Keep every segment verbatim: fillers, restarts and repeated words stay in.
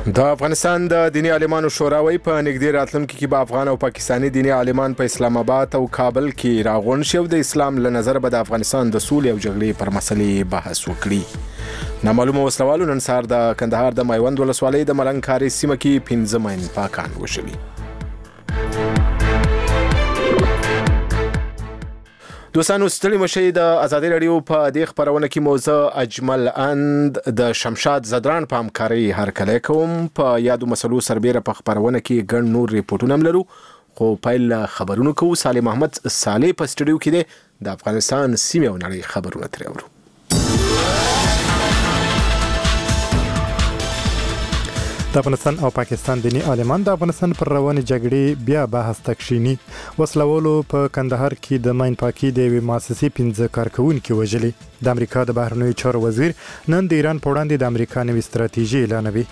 د افغانستان د دینی عالمانو شوراوي په نږدې راتلونکي کې به افغان او پاکستانی دینی عالمان په اسلام آباد او کابل کې راغونډ شي او د اسلام له نظر به د افغانستان د سولې او جګړې پر مسلې بحث وکړي. نامعلومه وسلوالو نن سهار د کندهار د میوند ولسوالۍ د ملنګ کاري سیمه کې پنځه مین پاکان وشوي. دوستانو ستړي مشي د ازادي رادیو په دې خبرونه کې موضوع اجمل اند د شمشاد زدران په همکاري هرکلی کوم. په یادو مسلو سربېره په خبرونه کې ګڼ نور ریپورټونه هم لرو، خو پیل خبرونه کوو. صالح محمد صالح په سټوډیو کې دی، د افغانستان سیمې او نړۍ خبرونه ترې اورو. د افغانستان او پاکستان دینی عالمان د افغانستان پر روانې جګړې بیا بحث تکشینی. وسلوالو په کندهار کې د ماین پاکي د یوې مؤسسې پنځه کارکونکي وژلي. د امریکا د بهرنیو چارو وزیر نن د ایران په وړاندې د امریکا نوې ستراتیژي اعلانوي.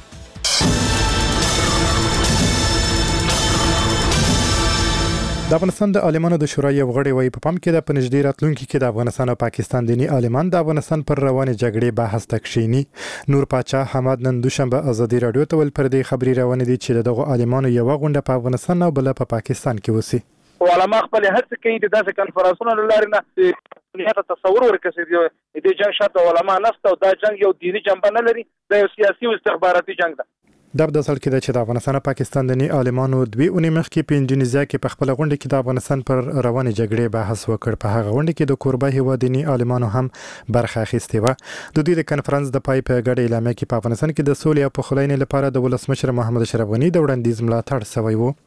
د افغانستان د عالمانو د شورا یو غړی وایي په پام کې د پنځډیر راتلونکي کې د افغانستان او پاکستان دینی عالمان د افغانستان پر روانې جګړې بحث تکشینی. نور پاچا حماد نن دوشنبه ازادي رادیو ته ول پر دې خبري روانې دي چې دغه عالمانو یو غونډه په افغانستان او بل په پاکستان کې وسی. علما خپل هڅه کوي د داسې کنفرانسونو لارې نه دنیا تصور ورکړي چې د جنگ شاته علما نشته او دا جنگ یو دینی جنبه نه لري، د یو سیاسي او استخباراتي جنگ ده. د د اصل کې د چې د افغانستان او پاکستان د نی عالمانو دوی اونۍ مخکې په انډونیزیا کې په خپل غونډه کې د افغانستان پر روانې جګړې بحث وکړ. په هغه غونډه کې د کوربه هیواد نی عالمانو هم برخه اخیستې و. د دوی د کنفرانس د پای په ګډه اعلامیه کې په افغانستان کې د سولې او پخلاینې لپاره د ولسمشر محمد اشرف غنی د وړاندیز ملاتړ شوی و.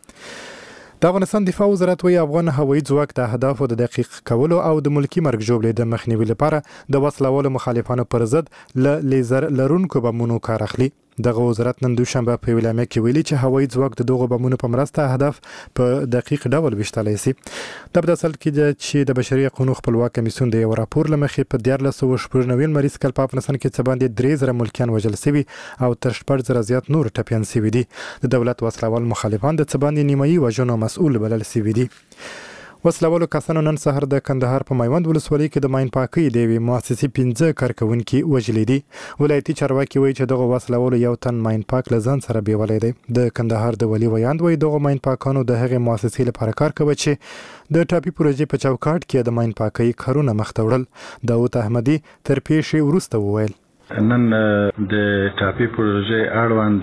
د افغانستان دفاع وزارت وی افغان هوایي ځواک د اهدافو د دقیق کولو او د ملکی مرګ جوړې د مخنیوي لپاره د وسلوالو مخالفانو پر ضد ل لیزر لرونکو بمونو کار اخلي. دغه وزارت نن دوشنبه په ویلامه کې ویلي چې هوایي ځواک د دغه بمونو په مرسته اهداف په دقیق ډول وشتلای شي. د بداسل کې چې د بشري حقوقو خپلواک کمیسیون د یو راپور لمخې په دیار لسو شپږ مریض کال په افغانستان کې څه باندې درې زره ملکیان وژل شوي او تر شپږ زره زیات نور ټپیان شوي دي. د دولت وسلوال مخالفان د څه باندې نیمایي وژنو مسؤل بلل شوي دي. وسلوالو کسانو نن سهار د کندهار په میوند ولسوالۍ کې د ماین پاکي د یوې مؤسسې پنځه کارکونکي وژلي دي. ولایتي چارواکي وایي چې دغه وسلوالو یو تن ماین پاک له ځان سره بیولی دی. د کندهار د ولي ویاند وایي دغه ماین پاکانو د هغې مؤسسې لپاره کار کوي چې د ټاپي پروژې په چوکاټ کې د ماین پاکۍ کارونه مخته وړل. داود احمدي تر پیښې وروسته وویل نن د ټاپي پروژې اړوند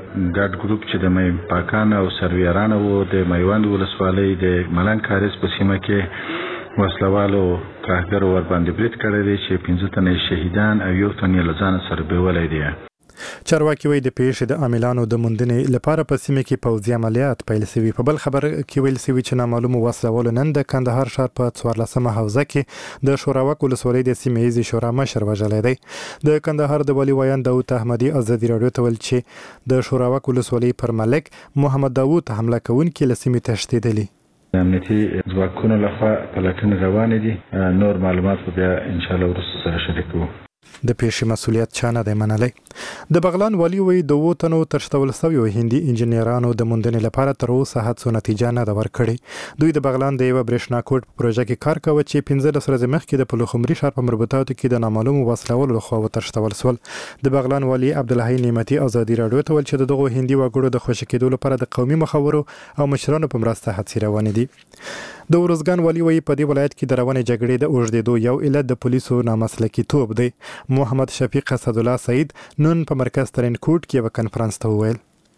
ګډ ګروپ چې د ماین پاکان او سرویران وو د میوند ولسوالۍ د ملنګ کاریز په سیمه کې وسلوالو ترهګر ور باندې برید کړی دی چې پنځه تنه شهیدان او یو تن یې له ځانه سره بیولی دی. چارواکي وایي د پیښې د عاملانو د موندنې لپاره په سیمه کې پوځي عملیات پیل شوي. په بل خبر کې ویل شوي چې نامعلومو وسلوالو نن د کندهار ښار په څوارلسمه حوزه کې د شوراوک ولسوالۍ د سیمه ییزې شورا مشر وژلی دی. د کندهار د ولي ویاند داود احمدي ازادي راډیو ته ویل چې د شوراوک ولسوالۍ پر ملک محمد داود حمله کوونکي له سیمې تښتېدلي. امنیتي ځواکونو لخوا پلټنې روانې دي. نور معلومات به بیا انشاءالله وروسته سره شریکوو. د پیښې مسؤلیت چا نه دی منلی. د بغلان والي وایي د اوو تنو تښتول شویو هندي انجینرانو د موندنې لپاره تر اوسه هڅو نتیجه نه ده ورکړې. دوی د بغلان د یوه برېښنا کوټ په پروژه کې کار کوي چې پنځلس ورځې مخکې د پلخمري ښار په مربوطاتو کې د نامعلومو وسلوالو لخوا وتښتول شول. د بغلان والي عبدالحی نعمتي ازادي راډیو ته ویل چې د دغو هندي وګړو د خوشي کېدو لپاره د قومي مخورو او مشرانو په مرسته هڅې روانې دي. د ورزګان والي وایي په دې ولایت کې د روانې جګړې د اوږدېدو یو علت د پولیسو نامسلکي توب دی. محمد شفیق اسدالله سعید نن په مرکز ترینکوټ کې یو کنفرانس ته وویل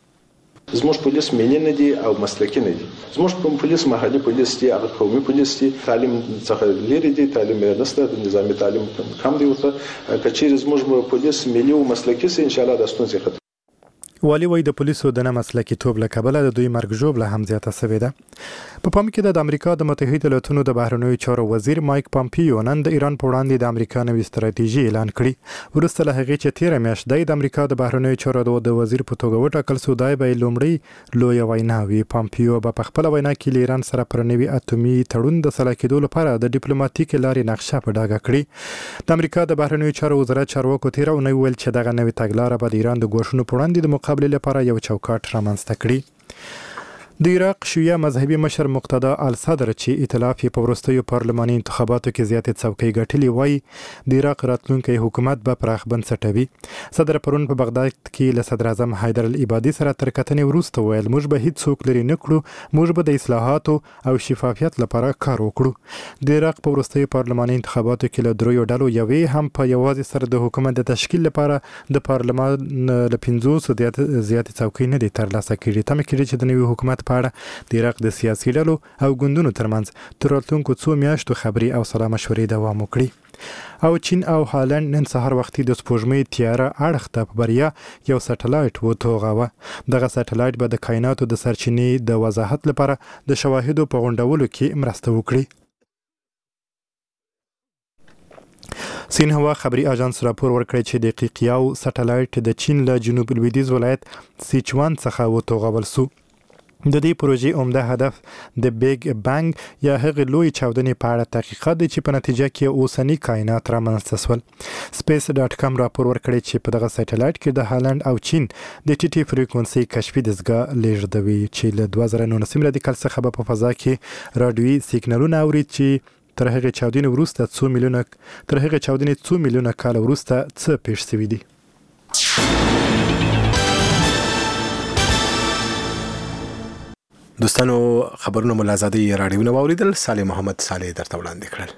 زموږ پولیس ملي نه دي او مسلکي نه دي. زموږ پولیس محلي پولیس دي، هغه قومي پولیس دي، تعلیم څخه لري دي، تعلیم یې نشته، د نظامي تعلیم کم دی ورته. که چیرې زموږ پولیس ملي او مسلکي سي ان شاء الله د ستونزې ختم. والي وایي د پولیسو د نه مسلکي توب له کبله د دوی مرګ ژوبله هم زیاته شوې ده. په پام کې د امریکا د متحده ایالاتونو د بهرنیو چارو وزیر مایک پامپیو نن د ایران په وړاندې د امریکا نوې ستراتیژي اعلان کړي. وروسته له هغې چې تېره میاشت دی د امریکا د بهرنیو چارو د وزیر په توګه وټاکل شو، دی به یې لومړۍ لویه وینا وي. پامپیو به په خپله وینا کې له ایران سره پر نوي اتومي تړون د سلا کېدو لپاره د ډیپلوماتیکې لارې نقشه په ډاګه کړي. د امریکا د بهرنیو چارو وزارت چارواکو تېره اونۍ وویل چې دغه نوې تګلاره به د ایران د ګواښونو په وړاندې د مقابلې لپاره یو چوکاټ رامنځته کړي. د عراق شیعه مذهبي مشر مقتدا الصدر چې ائتلاف یې په وروستیو پارلماني انتخاباتو کې زیاتې څوکۍ ګټلې وایي د عراق راتلونکی حکومت به پراخ بنسټه وي. صدر پرون په بغداد کې له صدر اعظم حیدر العبادي سره تر کتنې وروسته ویل موږ به هیڅوک لرې نه کړو، موږ به د اصلاحاتو او شفافیت لپاره کار وکړو. د عراق په وروستیو پارلماني انتخاباتو کې له دریو ډلو یوې هم په یوازې سره د حکومت د تشکیل لپاره د پارلمان له پنځوسو زیاتې څوکۍ نه دي ترلاسه کړي. تمه کېږي چې د نوي حکومت په اړه د عراق د سیاسي ډلو او ګوندونو ترمنځ تر راتلونکو څو میاشتو خبري او سلا مشورې دوام وکړي. او چین او هالند نن سهار وختي د سپوږمۍ تیاره اړخ ته په بریا یو سټلایټ وتوغاوه. دغه سټلایټ به د کائناتو د سرچینې د وضاحت لپاره د شواهدو په غونډولو کې مرسته وکړي. سینهوا خبري اژانس راپور ورکړی چې د قیقیاو سټلایټ د چین له جنوب لویدیځ ولایت سیچوان څخه وتوغول سو. د دې پروژې عمده هدف د بیگ بانګ یا هغې لوی چاودنې په اړه تحقیقات دی چې په نتیجه کې اوسني کائنات رامنځته سول. سپیس ډاټ کام راپور ورکړی چې په دغه سټلایټ کې د هالند او چین د ټیټي فریکونسي کشفي دستګاه لیږدوي چې له دوه زره نولسم رادیکال څخه به په فضا کې راډیوي سیګنالونه اوري چې تر هغې چاودنې وروسته څو میلیونه تر هغې چاودنې څو میلیونه کال وروسته څه پیښ شوي دي. دوستانو خبرونه ملا زادي راډیو نو اوریدل. صالح محمد صالح درته وړاندې کړل.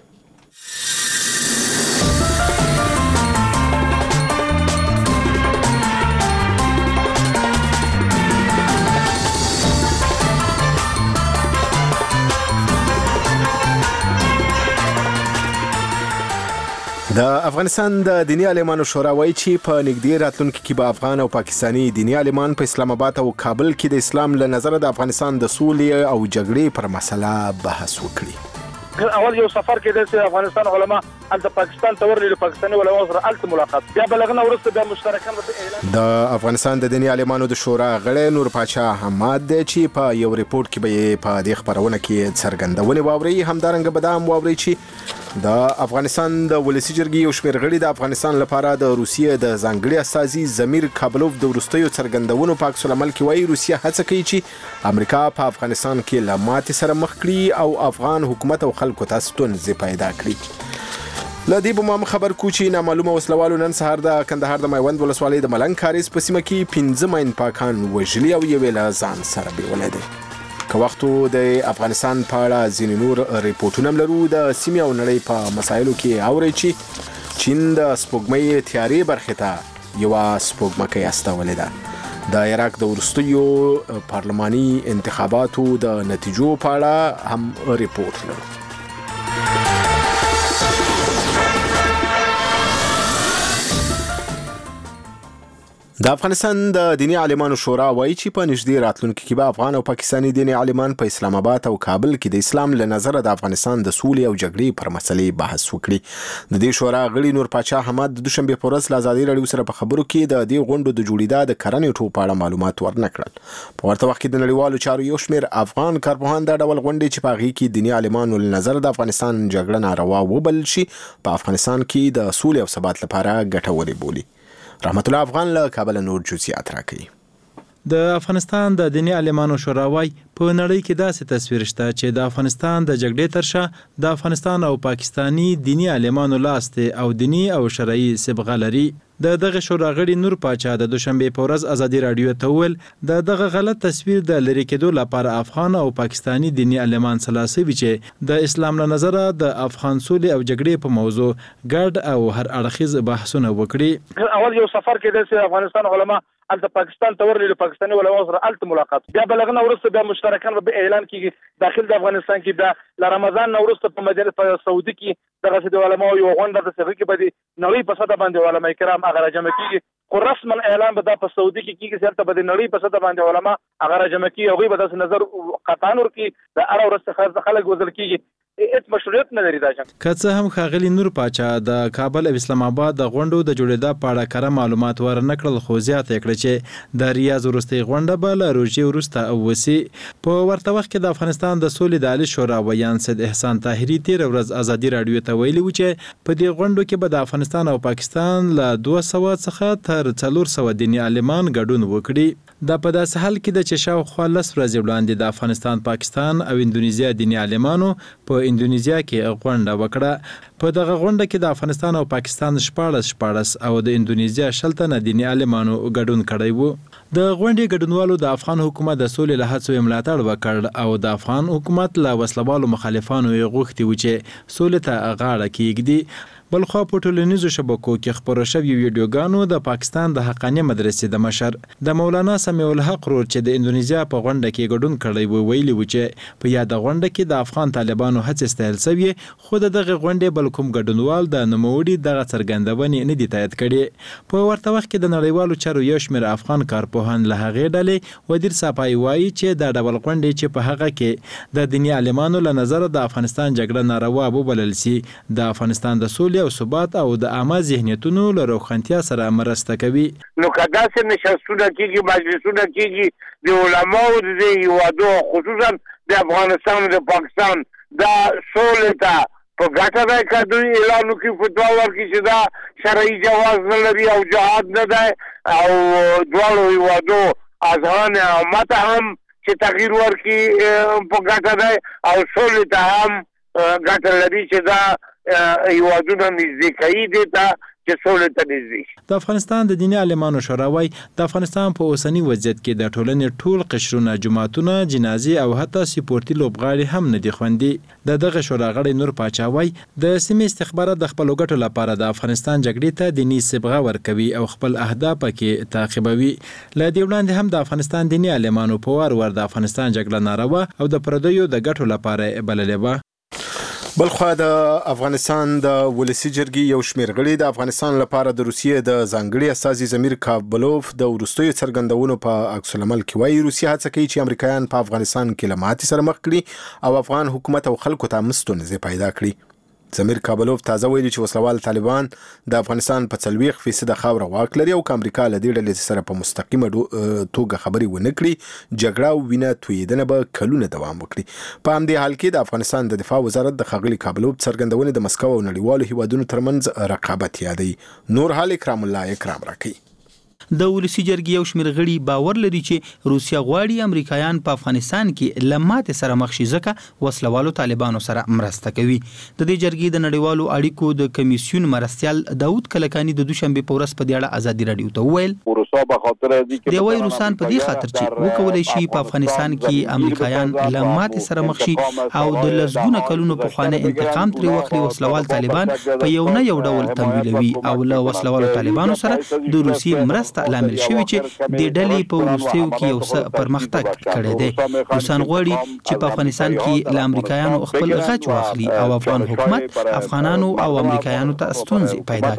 د افغانستان د دینی عالمانو شورا وایي چې په نږدې راتلونکي کې به افغان او پاکستانی دینی عالمان په اسلام آباد او کابل کې د اسلام له نظره د افغانستان د سولې او جګړې پر مسله بحث وکړي. اول یو سفر کې د افغانستان علما د پاکستان ته ورلي پاکستاني علما سره الته ملاقات بیا بلغنه ورسته د مشترکان اعلان. د افغانستان د دینی عالمانو د شورا غړی نور پاچا حماد دی چې په یو ریپورت کې به په دې خبرونه کې څرګندونه واوري. همدارنګه به دا هم واوري چې د افغانستان د ولسی جرګې یو شمېر غړي د افغانستان لپاره د روسیې د ځانګړي استازي زمیر کابلوف د وروستیو څرګندونو په عکس العمل کې وایي روسیه هڅه کوي چې امریکا په افغانستان کې له ماتې سره مخ کړي او افغان حکومت او خلکو ته ستونزې پیدا کړي. له دې به هم خبر کو چې نامعلومه وسلوالو نن سهار د کندهار د میوند ولسوالۍ د ملنګ کاریز په سیمه کې پنځه ماین پاکان وژلي او یو له ځان سره بیولې دي. که وختو د افغانستان په اړه ځینې نور ریپورتونه لرو. د سیمې او نړۍ په مسایلو کې اوري چې چین د سپوږمۍ تیارې برخې ته یو سپوږمکۍ استولې ده. د عراق د وروستیو پارلماني انتخاباتو د نتیجو په اړه هم ریپورت لرو. د افغانستان د دینی عالمانو شورا وایي چې په نږدې راتلونکي کې به افغان او پاکستانی دینی عالمان په اسلام آباد او کابل کې د اسلام له نظره د افغانستان د سولې او جګړې پر مسلې بحث وکړي. د دې شورا غړي نور پاچا حماد د دوشنبه په ورځ له ازادي راډیو سره په خبرو کې د دې غونډو د جوړېدا د کرنې ټو په اړه معلومات ورنکړل. په ورته وخت کې د نړیوالو چارو یو شمېر افغان کارپوهان دا ډول غونډې چې په هغې کې دینی عالمانو له نظره د افغانستان جګړه ناروا وبلل شي په افغانستان کې د سولې او ثبات لپاره ګټورې بولي. رحمت الله افغان له کابل نور جزئیات راکړي. د افغانستان د دینی عالمانو شورا وایي په نړۍ کې داسې تصویر شته چې د افغانستان د جګړې تر شا د افغانستان او پاکستانی دینی عالمانو لاس دی او دینی او شرعي صبغه لري. د دغه شورا غړي نور پاچا د دوشنبه په ورځ ازادي راډیو ته ویل د دغه غلط تصویر د لری کېدو لپاره افغان او پاکستانی دینی عالمان سلاسي چې د اسلام له نظره د افغان سولې او جګړې په موضوع ګډ او هر اړخیز بحثونه وکړي. اول یو سفر کې د افغانستان علما الته پاکستان ته ورلي پاکستاني علما سره الته ملاقات بیا بلغنه ورسته د مشترکان به اعلان کیږي داخل د افغانستان کې د رمضان نو ورسته په مجلس په سعودي کې دغه د علماء یو غونډه د سفر کې به نړۍ په صدا باندې علماء کرام هغه راجمع کیږي. خو رسما اعلان به د په سعودي کې کیږي چې الته به نړۍ په صدا باندې علماء هغه راجمع کیږي او به د نظر قطعا ورکی د اره ورسته خلک وزل کیږي. هیڅ مشروعیت نه لري دا څنګه که څه هم ښاغلي نور پاچا د کابل او اسلام آباد د غونډو د جوړېدا په اړه کره معلومات ورنکړل خو زیاته کړه چې د ریاض وروستۍ غونډه به له روژې وروسته اوسي. په ورته وخت کې د افغانستان د سولې د عالي شورا ویان سید احسان طاهري تېره ورځ ازادي راډیو ته ویلي و چې په دې غونډو کې به د افغانستان او پاکستان له دوه سوه څخه تر څلور سوه دیني عالمان ګډون وکړي. دا په داسې حال کې د چې شاوخوا لس ورځې وړاندې د افغانستان، پاکستان او اندونیزیا دیني عالمانو په اندونیزیا کې غونډه وکړه. په دغه غونډه کې د افغانستان او پاکستان شپاړس شپاړس او د اندونیزیا شل تنه دیني عالمانو ګډون کړی و. د غونډې ګډونوالو د افغان حکومت د سولې له هڅو ملاتړ وکړ او د افغان حکومت له وسلوالو مخالفانو یې غوښتي و چې سولې ته غاړه کېږدي. بلخوا په ټولنیزو شبکو کې خپاره شوي ویډیوګانو د پاکستان د حقانیه مدرسې د مشر د مولانا سمیع الحق رور چې د اندونیزیا په غونډه کې ګډون کړی و ویلي و چې په یاده غونډه کې د افغان طالبانو هڅې ستایل شوې، خو د دغه غونډې بل کوم ګډونوال د نوموړي دغه څرګندونې نه دي تایید کړې. په ورته وخت کې د نړیوالو چارو یو شمېر افغان کارپوهان له هغې ډلې ودیر صافای وایي چې دا ډول غونډې چې په هغه کې د دیني عالمانو له نظره د افغانستان جګړه ناروا وبلل سي، د افغانستان د سولې او ثبات او د عامه ذهنیتونو له روښانتیا سره مرسته کوي. نو که داسې نشستونه کېږي، مجلسونه کېږي د علماو د دې هېوادو خصوصا د افغانستان او د پاکستان دا سولې ته په ګټه دی که دوی اعلان وکړي، فتوا ورکړي چې دا شرعي جواز نه لري او جهاد نه دی او دواړو هېوادو اذهان عامه ته هم چې تغییر ورکړي په ګټه دی او سولې ته هم ګټه لري چې دا هیوادونه نږدې کوي دې ته چې سولې ته نږدې شي. د افغانستان د دیني عالمانو شورا وایي د افغانستان په اوسني وضعیت کې د ټولنې ټول قشرونه، جماعتونه، جنازې او حتی سپورتي لوبغاړي هم نه دي خوندي. د دغه شورا غړی نور پاچا وایي د سیمې استخبارات د خپلو ګټو لپاره د افغانستان جګړې ته دیني صبغه ورکوي او خپل اهداف پکې تعقیبوي. له دې وړاندې هم د افغانستان دیني عالمانو په وار وار د افغانستان جګړه ناروا او د پردیو د ګټو لپاره بللې وه. بلخوا د افغانستان د ولسی جرګې یو شمېر غړي د افغانستان لپاره د روسیې د ځانګړي استازي زمیر کابلوف د وروستیو څرګندونو په عکس العمل کې وایي روسیه هڅه کوي چې امریکایان په افغانستان کې له ماتې سره مخ کړي او افغان حکومت او خلکو ته مستونزې پیدا کړي. زمیر کابلوف تازه ویلي چې وسلوال طالبان د افغانستان په څلوېښت فیصده خاوره واک لري او که امریکا له دې ډلې سره په مستقیمه توګه خبرې ونه کړي جګړه او وینه تویېدنه به کلونه دوام وکړي. په همدې حال کې د افغانستان د دفاع وزارت د ښاغلي کابلوف څرګندونې د مسکو او نړیوالو هیوادونو ترمنځ رقابت یادوي. نور حال اکرام الله اکرام راکوي. د ولسی جرګې یو شمېر غړي باور لري چې روسیا غواړي امریکایان په افغانستان کې له ماتې سره مخ شي ځکه وسلوالو طالبانو سره مرسته کوي. د دې جرګې د نړیوالو اړیکو د کمیسیون مرستیال داود کلکانی د دوشنبه په ورځ په دې اړه ازادي رادیو ته وویل دی وایي روسان په دې خاطر چې وکولای شي په افغانستان کې امریکایان له ماتې سره مخ شي او د لسګونه کلونو پخوانی انتقام ترې واخلي. وسلوال طالبان په یو نه یو ډول تمویلوي او له وسلوالو طالبانو سره د روسیې مرسته لامل شوی چې د ډلې په وروستیو کې یو څه پرمختګ کړی دی. روسان غواړي چې په افغانستان کې له امریکایانو خپل غچ واخلي او افغان حکومت افغانانو او امریکایانو ته ستونزې پیدا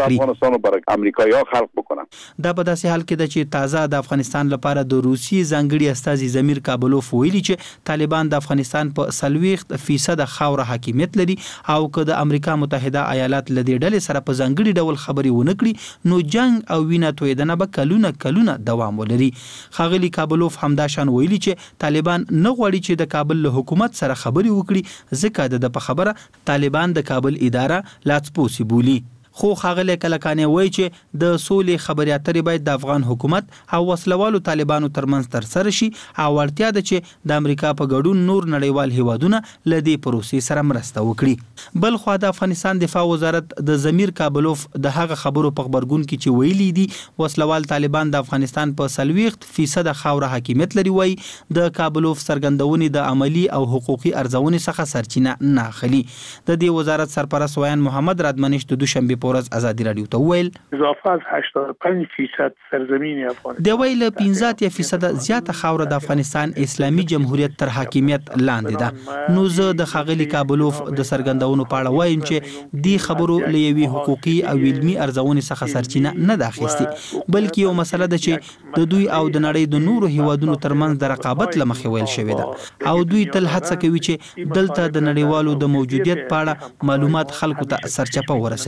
کړي. دا په داسې حال کې ده چې تازه د افغانستان لپاره د روسي ځانګړي استازي زمیر کابلوف ویلي چې طالبان د افغانستان په څلوېښت فیصد خاوره حاکمیت لري او که د امریکا متحده ایالات له دې ډلې سره په ځانګړي ډول خبرې ونه کړي نو جنگ او وینه تویېدنه به کلونه کلونه دوام ولري. ښاغلي کابلوف همدا شان ویلي چې طالبان نه غواړي چې د کابل له حکومت سره خبرې وکړي ځکه د په خبره طالبان د کابل اداره لاڅپوسي بولي. خو ښاغلی کلکانی وایي چې د سولې خبرې اترې باید د افغان حکومت او وسلوالو طالبانو ترمنځ ترسره شي او اړتیا ده چې د امریکا په ګډون نور نړیوال هیوادونه له دې پروسې سره مرسته وکړي. بل خوا د افغانستان دفاع وزارت د زمیر کابلوف د هغه خبرو په خبرګون کې چې ویلي دي وسلوال طالبان د افغانستان په څلوېښت فیصد خاوره حاکمیت لري وایي د کابلوف څرګندونې د عملی او حقوقي ارزونې څخه سرچینه نه اخلي. د دې وزارت سرپرست ویان محمد رادمنش د دوشنبه ورځ ازادي رادیو ته وویل اضافه از هشتاد و پنج فیصد سرزمین افغانستان د ویل پنځه اتیا فیصد زیاته خاوره د افغانستان اسلامي جمهوریت تر حاکمیت لاندې ده. نو زه د ښاغلي کابلوف د څرګندونو په اړه وایم چې دی خبرو له یوې حقوقي او علمي ارزونې څخه سرچینه نه ده اخیستې بلکې یو مسله ده چې د دوی او د نړۍ د نورو هیوادونو ترمنځ د رقابت له مخې ویل شوې ده او دوی تل هڅه کوي چې دلته د نړیوالو د موجودیت په اړه معلومات خلکو ته سرچپه ورسوي.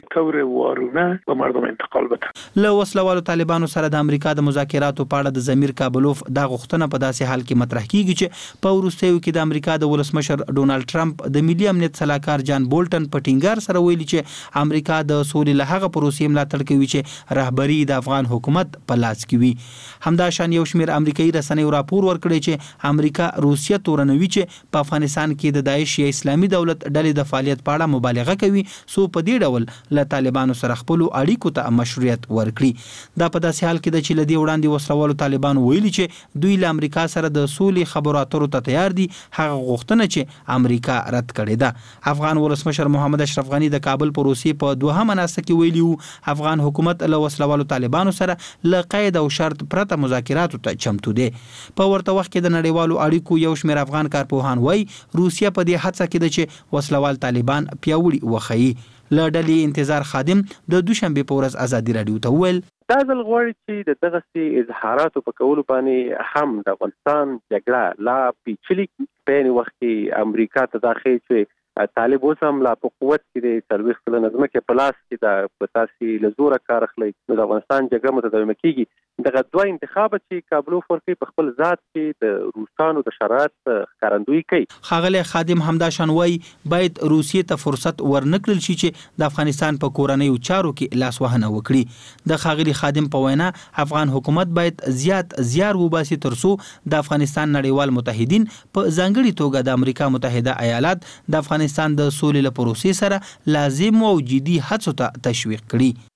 تور وارونه به مردم انتقال بده. له وسلوالو طالبانو سره د امریکا د مذاکراتو په اړه د ضمیر کابلوف دا غوښتنه په داسې حال کې مطرح کیږي چې په وروستیو کې د امریکا د ولسمشر ډونالد ټرمپ د ملي امنیت سلاکار جان بولټن په ټینګار سره ویلي چې امریکا د سولې له هغه پروسې ملاتړ کوي چې رهبری د افغان حکومت په لاس کې وي. همدا شان یو شمېر امریکایي رسنیو راپور ورکړی چې امریکا روسیه تورنوي چې په افغانستان کې د داعش یا اسلامي دولت ډلې د فعالیت په اړه مبالغه کوي سو په دې ډول له طالبانو سره خپل اړیکو ته مشروعیت ورکړي. دا په داسې حال کې د چې لدی وړاندې وسلوالو طالبانو ویلي چې دوی له امریکا سره د سولې خبرو اترو ته تیار دي، هغه غوښتنه چې امریکا رد کړې ده. افغان ولسمشر محمد اشرف غنی د کابل پروسې په دوهمه ناسته کې ویلي وو افغان حکومت له وسلوالو طالبانو سره له قید او شرط پرته مذاکراتو ته چمتو دی. په ورته وخت کې د نړیوالو اړیکو یو شمېر افغان کارپوهان وایي روسیه په دې هڅه کې ده چې وسلوال طالبان پیاوړي وښيي. له ډلې انتظار خادم د دوشنبه په ورځ ازادي رادیو ته وویل دا ځل غواړي چې د دغسې اظهاراتو په کولو باندې هم د افغانستان جګړه لا پیچلې کړي. په یعنې وخت کې امریکا ته دا ښیي چې طالب اوس هم لا په قوت کې دی، څلوېښت سلنه ځمکې په لاس کې ده، په تاسې له زوره کار اخلئ نو د افغانستان جګړه متداومه کېږي. دغه دوه انتخابه چې کابلوف ورکوي په خپل ذات کې د روسانو د شرایط ښکارندویي کوي. ښاغلی خادم همدا شان وایي باید روسیې ته فرصت ورنکړل شي چې د افغانستان په کورنیو چارو کې لاسوهنه وکړي. د ښاغلي خادم په وینا افغان حکومت باید زیات زیار وباسي ترڅو د افغانستان نړیوال متحدین په ځانګړي توګه د امریکا متحده ایالات د افغانستان د سولې له پروسې سره لازم او جدي هڅو ته تشویق کړي.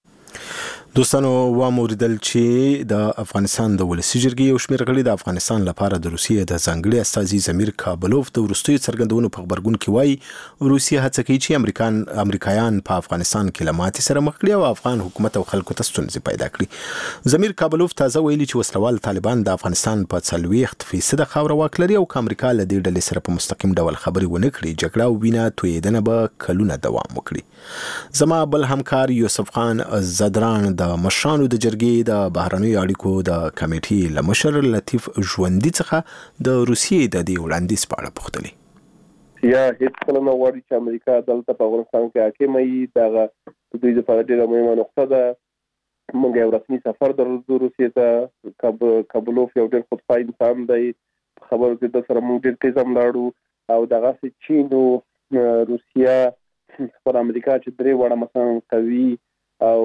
دوستانو واموریدل چې د افغانستان د ولسی جرګې یو شمېر غړي د افغانستان لپاره د روسیې د ځانګړي استازي ضمیر کابلوف د وروستیو څرګندونو په خبرګون کې وایي روسیه هڅه کوي چې امریکان امریکایان په افغانستان کې له ماتې سره مخ کړي او افغان حکومت او خلکو ته ستونزې پیدا کړي. ضمیر کابلوف تازه ویلي چې وسلوال طالبان د افغانستان په څلوېښت فیصده خاوره واک لري او که امریکا له دې ډلې سره په مستقیم ډول خبرې ونه کړي جګړه او وینه تویېدنه به کلونه دوام وکړي. زما بل همکار یوسف خان زدران د مشرانو د جرګې د بهرنیو اړیکو د کمیټې له مشر لطیف ژوندي څخه د روسیې د دې وړاندیز په اړه پوښتلي. یا هیڅ کله نه غواړي چې امریکا دلته په افغانستان کې حاکمه وي. دغه دوی لپاره ډېره مهمه نقطه ده. موږ یو رسمي سفر درلودو روسیې ته. کابلوف یو ډېر خودخواه انسان دی. په خبرو کې د سره موږ ډېر تیز هم لاړو او دغسې چین او روسیه پر امریکا چې درې واړه مثلا قوي او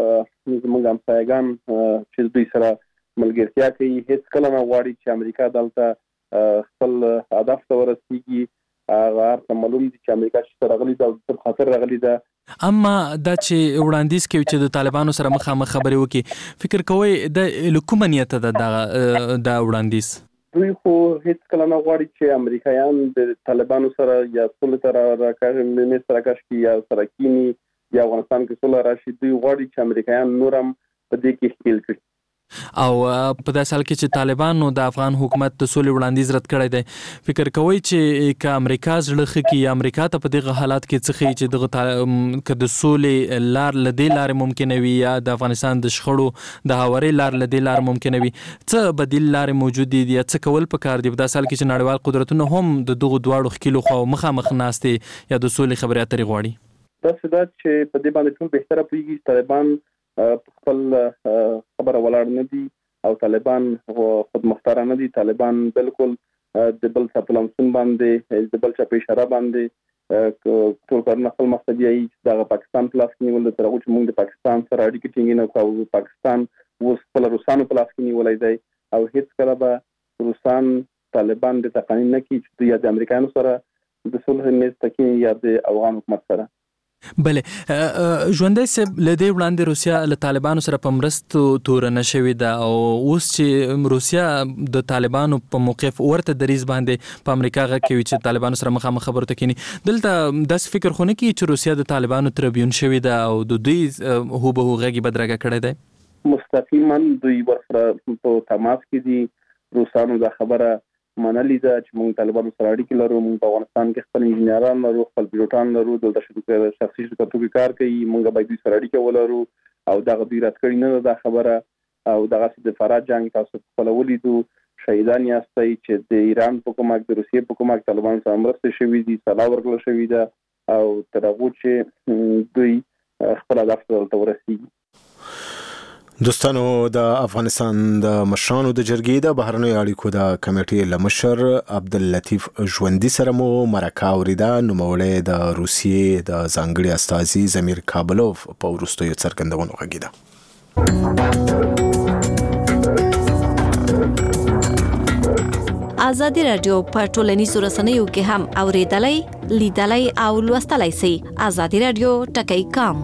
زموږ همسایګان چې دوی سره ملګرتیا کوي هیڅ کله نه غواړي چې امریکا دلته خپل هدف ته ورسیږي. هغه هر معلوم دي چې امریکا چې راغلي ده د خطر راغلي ده. اما دا چې وړاندیز کوي چې د طالبانو سره مخامخ خبرې وکړي فکر کوئ د کومه نیت ده دا دا وړاندیز؟ دوی خو هیڅ کله نه غواړي چې امریکایان د طالبانو سره یا صلح ته راکاږي سره کاشي یا سره کینی یا افغانستان کې صلح راشي. دوی غواړي چې امریکایان نور هم په دې کې ښکیل کړي. او په داسې حال کې چې طالبانو د افغان حکومت د سولې وړاندیز رد کړی دی فکر کوئ چې که امریکا زړه ښه کړي یا امریکا ته په دغه حالات کې څه ښیي چې دغه که د سولې لار له دې لارې ممکنه وي یا د افغانستان د شخړو د هواري لار له دې لارې ممکنه وي څه بدیل لارې موجود دي یا څه کول پکار دي په داسې حال کې چې نړیوال قدرتونه هم د دغو دواړو ښکیلو خواو مخامخ ناستې یا د سولې خبرې اترې غواړي؟ داسې ده چې په دې باندې ټول بهتره پوهېږي طالبان خپل خبره ولاړ نه دي او طالبان خود مختار نه دي. طالبان بالکل د بل چا په لمسون باندې د بل چا په اشاره باندې ټول کارونه خپل مقصد یې د پاکستان په لاس کې نیول. تر هغه چې موږ د پاکستان سره اړیکې ټینګې نه کوو پاکستان اوس خپل روسانو په لاس کې نیولی دی او هیڅ کله به روسان طالبان د تقنین نه کړي چې یا د امریکایانو سره د صلح میز ته کښېني یا د افغان حکومت سره. بله ژوندی صاحب له دې وړاندې روسیه له طالبانو سره په مرستو تورنه شوې ده او اوس چې روسیه د طالبانو په موقف ورته دریځ باندې په امریکا غږ کوي چې طالبانو سره مخامخ خبرو ته کښېني دلته داسې فکر خو نه کوي چې روسیه د طالبانو تربیون شوې ده او د دوی هوبهو غږ یې بدرګه کړی دی؟ مستقیما دوی ورسره په تماس کې دي. روسانو دا خبره منلې ده چې موږ طالبانو سره اړیکې لرو. موږ په افغانستان کې خپل انجینران لرو خپل پیلوټان لرو دلته شخصي شرکتونو کې کار کوي. موږ باید دوی سره اړیکه ولرو او دغه دوی رد کړي نه ده دا خبره. او دغسې د فرات جنګ تاسو خپله ولیدو شهیدان یاستئ چې د ایران په کومک د روسیې په کومک طالبانو سره مرستې شوي دي سلا ورکړل شوې ده او تر هغو چې دوی خپل هدف ته ورسیږي. دوستانو د افغانستان د مشرانو د جرګې د بهرنیو اړیکو د کمیټې لمشر عبداللطیف ژوندي سره مو مرکه اوریده. نوموړی د روسیې د ځانګړي استازي زمیر کابلوف په وروستیو څرګندونو غږیده. ازادي راډیو په ټولنیزو رسنیو کې هم اوریدلای، لیدلای او لوستلای شئ. ازادي راډیو ټکی کام.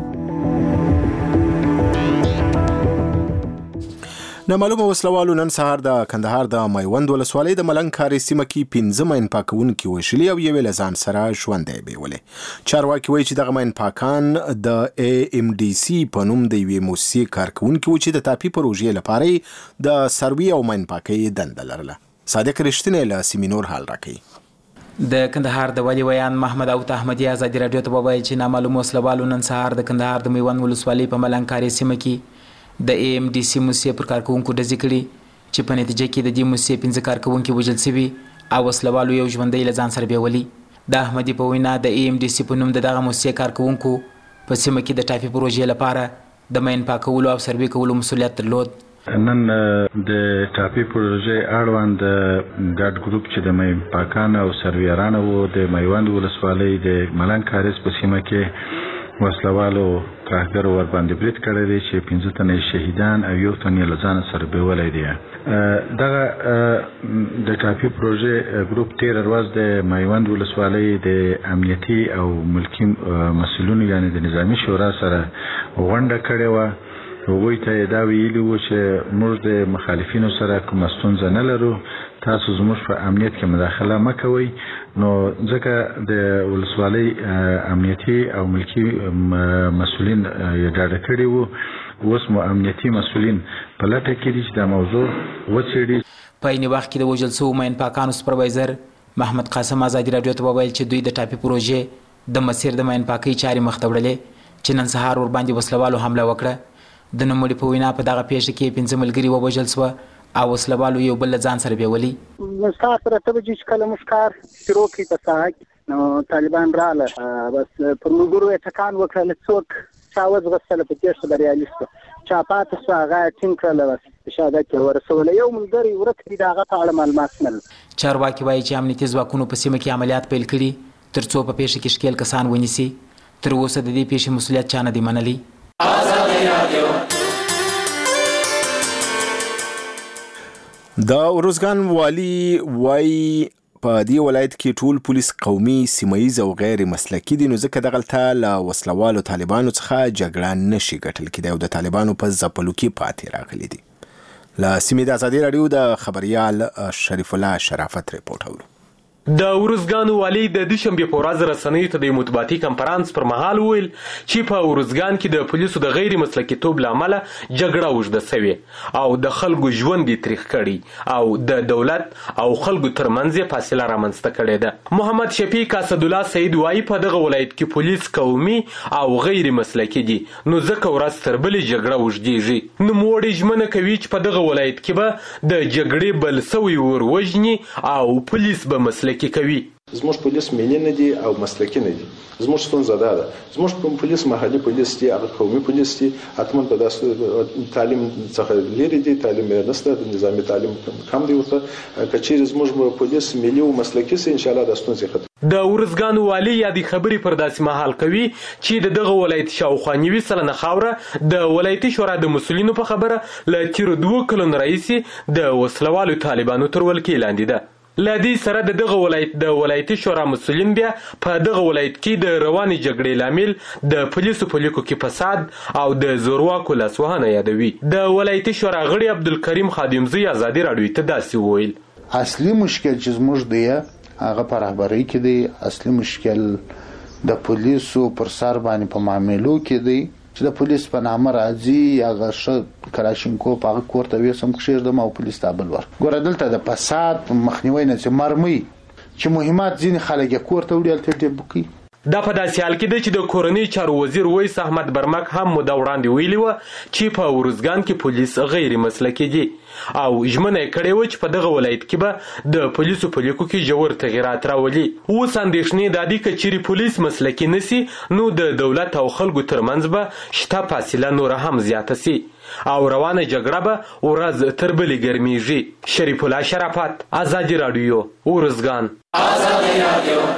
نامعلومه وسلوالو نن سهار د کندهار د میوند ولسوالۍ د ملنګ کاري سیمه کې پنځه ماین پاکونکي وشلي او یوې له ځان سره ژوندی بیولې. چارواکي وایي چې دغه ماین پاکان د ای ام ډي سي په نوم د یوې موسسې کارکونکي وو چې د ټاپي پروژې لپاره د سروي او ماین پاکۍ دنده لرله. صادق رښتینی له سیمینور حال راکوي. د کندهار د والي ویان محمد اوت احمدي ازادي راډیو ته وویل چې نامعلومه وسلوالو نن سهار د کندهار د میوند ولسوالۍ په ملنګ کاري سیمه کې د ای ام ډي سي موسسې پر کارکونکو ډزې کړي چې په نتیجه کې د دې موسسې پنځه کارکونکي وژل شوي او وسلوالو یو ژوندی له ځان سره بیولي. د احمدي په وینا د ای ام ډي سي په نوم د دغه موسسې کارکونکو په سیمه کې د ټاپي پروژې لپاره د ماین پاکولو او سروي کولو مسؤلیت درلود. نن د ټاپي پروژې اړوند ګډ ګروپ چې د ماین پاکان او سرویران وو د میوند ولسوالۍ د ملنګ کاري په سیمه کې وسلوالو ترهګرو ور باندې برید کړی دی چې پنځه تنه شهیدان او یو تن یې له ځانه سره بیولی دی. دغه د ټاپي پروژې ګروپ تېره ورځ د میوند ولسوالۍ د امنیتي او ملکي مسؤلینو یعنې د نظامي شورا سره غونډه کړې وه. هغوی ته یې دا ویلي وو چې موږ د مخالفینو سره کومه ستونزه نه لرو، تاسو زموږ په امنیت کې مداخله مه کوئ. نو ځکه د ولسوالۍ امنیتي او ملکي مسؤلین یې ډاډه کړي وو، اوس مو امنیتي مسؤلین په لټه کې دي چې دا موضوع وڅېړي. په عین وخت کې د وژل شوو ماین پاکانو سپروایزر محمد قاسم ازادي راډیو ته وویل چې دوی د ټاپي پروژې د مسیر د ماین پاکۍ چارې مخ ته وړلې چې نن سهار ورباندې وسلوالو حمله وکړه. د نوموړي په وینا په دغه پیښه کې پنځه ملګري ووژل شوه او وسلوالو یو بل له ځان سره بیولي. ساعت پر اته بجې چې کله موږ کار شروع کړي په ساحه کې نو طالبان راغله، بس پر ملګرو یې ټکان وکړل، څوک چا وځغستله په تېښته بریالي شوه، چا پاتې شوه هغه یې ټینګ کړله، بس شهادت یې ورسوله. یو ملګری ورک دی، د هغه په اړه معلومات نه لرو. چارواکي وایي چې امنیتي ځواکونو په سیمه کې عملیات پیل کړي تر څو په پیښه کې ښکېل کسان ونیسي. تر اوسه د دې پیښې مسؤلیت چا نه دی منلی. د ارزګان والي وایي په دې ولایت کې ټول پولیس قومي، سیمه‌ییز او غیر مسلکي دي، نو ځکه دغلته له وسلوالو طالبانو څخه جګړه نشي ګټل کېدی او د طالبانو په ځپلو کې پاتې راغلي دي. له سیمې د ازادي راډیو د خبریال شریف الله شرافت ریپورټ اورو. د ورزګان والي د دوشنبې په ورځ رسنیو ته د مطبوعاتي کنفرانس پر مهال ویل چې په ورزګان کې د پولیسو د غیر مسلکیتوب له امله جګړه اوږده سوې او د خلکو ژوند یې تریخ کړي او د دولت او خلکو ترمنځ یې فاصله رامنځته کړې ده. محمد شفیق اسدالله سعید وایي په دغه ولایت کې پولیس قومي او غیر مسلکي دي، نو ځکه ورځ تر بلې جګړه اوږدېږي. نوموړی ژمنه کوي چې په دغه ولایت کې به د جګړې بل سوی ور وژني او پولیس به مسلکي کوي. زموږ پولیس ملي نه دي او مسلکي نه دي. زموږ ستونزه دا ده، زموږ پولیس محلي پولیس دي، هغه قومي پولیس دي، حتما په داسې تعلیم څخه لري دي، تعلیم یې نشته، د نظامي تعلیم کم دی ورته. که چیرې زموږ پولیس ملي او مسلکي سي، انشاءالله د ستونزې ختم. د ورزګان والي یادې خبرې پر داسې مهال کوي چې د دغه ولایت شاوخوا نوي سلنه خاوره د ولایتي شورا د مسؤلینو په خبره له تیرو دوه کلونو راهیسې د وسلوالو طالبانو تر ولکې لاندې ده. له دې سره د دغه ولایت د ولایتي شورا مسؤلین بیا په دغه ولایت کې د روانې جګړې لامل د پولیسو په لیکو کې فساد او د زورواکو لاسوهنه یادوي. د ولایتي شورا غړي عبدالکریم خادمزی ازادي راډیو ته داسې وویل: اصلي مشکل چې زموږ دی هغه په رهبرۍ کې دی، اصلي مشکل د پولیسو پر سر باندې په معاملو کې دی چې د پولیس په نامه راځي هغه ښه کلاشینکوف هغه کور ته ویسم کښېږدم او پولیس ته بل ورکړم. ګوره دلته د فساد مخنیوی نه چې مرمۍ چې مهمات ځینې خلک یې کور ته وړي هلته ډېر بوکوي. دا په داسې حال کې ده چې د کورنۍ چارو وزیر ویس احمد برمک هم موده وړاندې ویلي وه چې په ارزګان کې پولیس غیر مسلکي دي او ژمنه یې کړې وه چې په دغه ولایت کې به د پولیسو په لیکو کې ژور تغیرات راولي. اوس اندېښنې دا دي که چیرې پولیس مسلکي نسي نو د دولت او خلکو ترمنځ به شته فاصله نوره هم زیاته سي او روانه جګړه به ورځ تر بلې ګرمیږي. شریف الله شرافت، ازادي راډیو، ارزګان. ازادي راډیو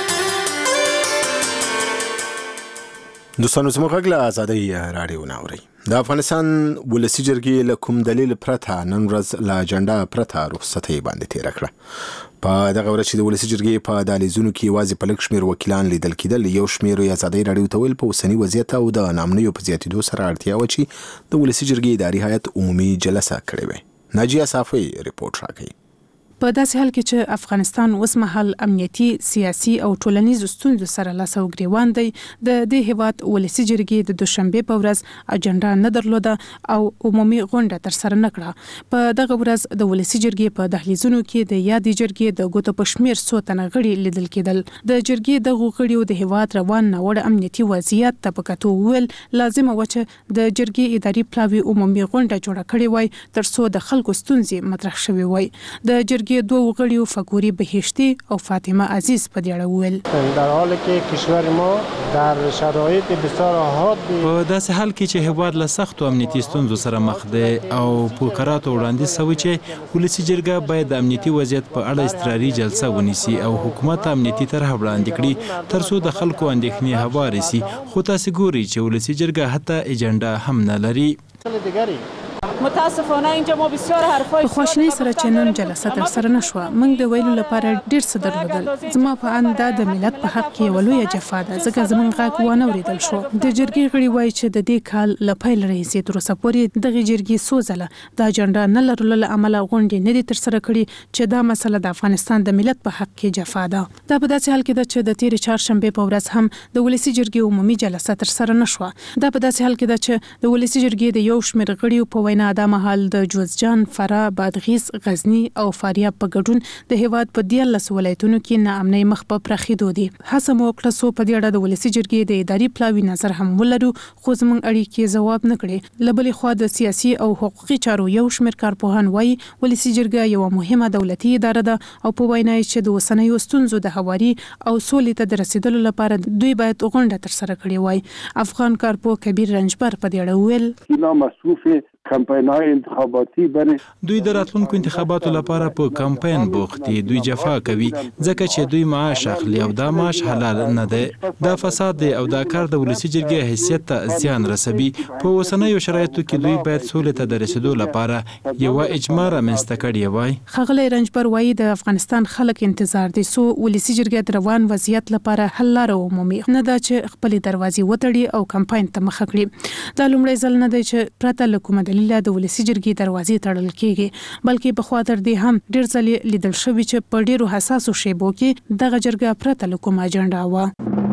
دوستانو زموږ غږ له ازادۍ راډیو نه اورئ. د افغانستان ولسي جرګې له کوم دلیل پرته نن ورځ له اجنډا پرته رخصتۍ باندې تېره کړه. په دغه ورځ چې د ولسي جرګې په دهلیزونو کې یوازې په لږ شمېر وکیلان لیدل کېدل، یو شمېر یې ازادۍ راډیو ته ویل په اوسني وضعیت او د ناامنیو په زیاتېدو سره اړتیا وه چې د ولسي جرګې اداري هیئت عمومي جلسه کړې وای. ناجیه صافی ریپورټ راکوي. په داسې حال کې چې افغانستان اوس مهال امنیتي، سیاسي او ټولنیزو ستونزو سره لاس او ګریوان دی، د دې هیواد ولسي جرګې د دوشنبه په ورځ اجنډا نه درلوده او عمومي غونډه تر سره نه کړه. په دغه ورځ د ولسي جرګې په دهلیزونو کې د یادې جرګې د ګوتو په شمېر څو تنه غړي لیدل کېدل. د جرګې دغو غړیو د هیواد روان ناوړه امنیتي وضعیت ته په کتو وویل لازمه وه چې د جرګې اداري پلاوي عمومي غونډه جوړه کړې وای تر څو د خلکو ستونزې مطرح شوې وای. د جرګې دوه غړیو فقوري بهشتی او فاطمه عزیز په دې اړه وویل در حالی که کشور ما در شرایط بسیار حاد په داسې حال کې چې هیواد له سختو امنیتي ستونزو سره مخ دی او په کراتو وړاندیز شوی چې ولسي جرګه باید د امنیتي وضعیت په اړه اضطراري جلسه ونیسي او حکومت امنیتي طرح وړاندې کړي تر څو د خلکو اندېښنې هوارې سي. خو تاسې ګورئ چې ولسي جرګه حتی اجنډا هم نه لري. متاسفانه اینجا ما بسیار حرفای په خواشینۍ سره چې نن جلسه تر سره نشوه. موږ د ویلو لپاره ډیر څه درلودل. زما په اند دا د ملت په حق کې یوه لویه جفا ده ځکه زموږ غږ وانه اورېدل شو. د جرګې غړي وایي چې د دې کال له پیل راهیسې تر اوسه پورې دغې جرګې څو ځله د اجنډا نه لرلو له امله غونډې نه دي ترسره کړي چې دا مسله د افغانستان د ملت په حق کې جفا ده. دا په داسې حال کې ده چې د تېرې چهارشنبې په ورځ هم د ولسي جرګې عمومي جلسه تر سره نشوه. دا په داسې حال کې ده چې د ولسي جرګې د یو شمېر غړیو په وینا دا مهال د جوزجان، فراه، بادغیس، غزنی او فاریاب په ګډون د هیواد په دیارلس ولایتونو کې ناامنۍ مخ په پراخېدو دي. هڅه مو وکړه څو په دې اړه د ولسي جرګې د اداري پلاوي نظر هم ولرو، خو زموږ اړیکې ځواب نه کړې. له بلې خوا د سیاسي او حقوقي چارو یو شمېر کارپوهان وایي ولسي جرګه یوه مهمه دولتي اداره ده او په وینا یې چې د اوسنیو ستونزو د هواري او سولې ته د رسیدلو لپاره دوی باید غونډه ترسره کړې وای. افغان کارپوه کبیر رنجبر په دې اړه وویل اینا مصروف کمپاین‌های انتخاباتی بنه. دوی د راتلونکو انتخاباتو لپاره په کمپاین بوخت دي. دوی جفا کوي ځکه چې دوی معاش اخلي او دا معاش حلال نه دی. دا فساد دی او دا کار د ولسي جرګې حیثیت ته زیان رسوي. په اوسنیو شرایطو کې دوی باید سولې ته د رسیدو لپاره یوه اجماع رامنځته کړې وای. ښاغلی رنجبر وایي د افغانستان خلک انتظار دي څو ولسي جرګه د روان وضعیت لپاره حل لاره ومومي، نه دا چې خپلې دروازې وتړي او کمپاین ته مخه کړي. دا لومړی ځل نه دی چې پرته له کومه دلیله د ولسي جرګې دروازې تړل کېږي، بلکې پخوا تر دې هم ډېر ځلې لیدل شوي چې په ډېرو حساسو شیبو کې دغه جرګه پرته له کومه اجنډا وه.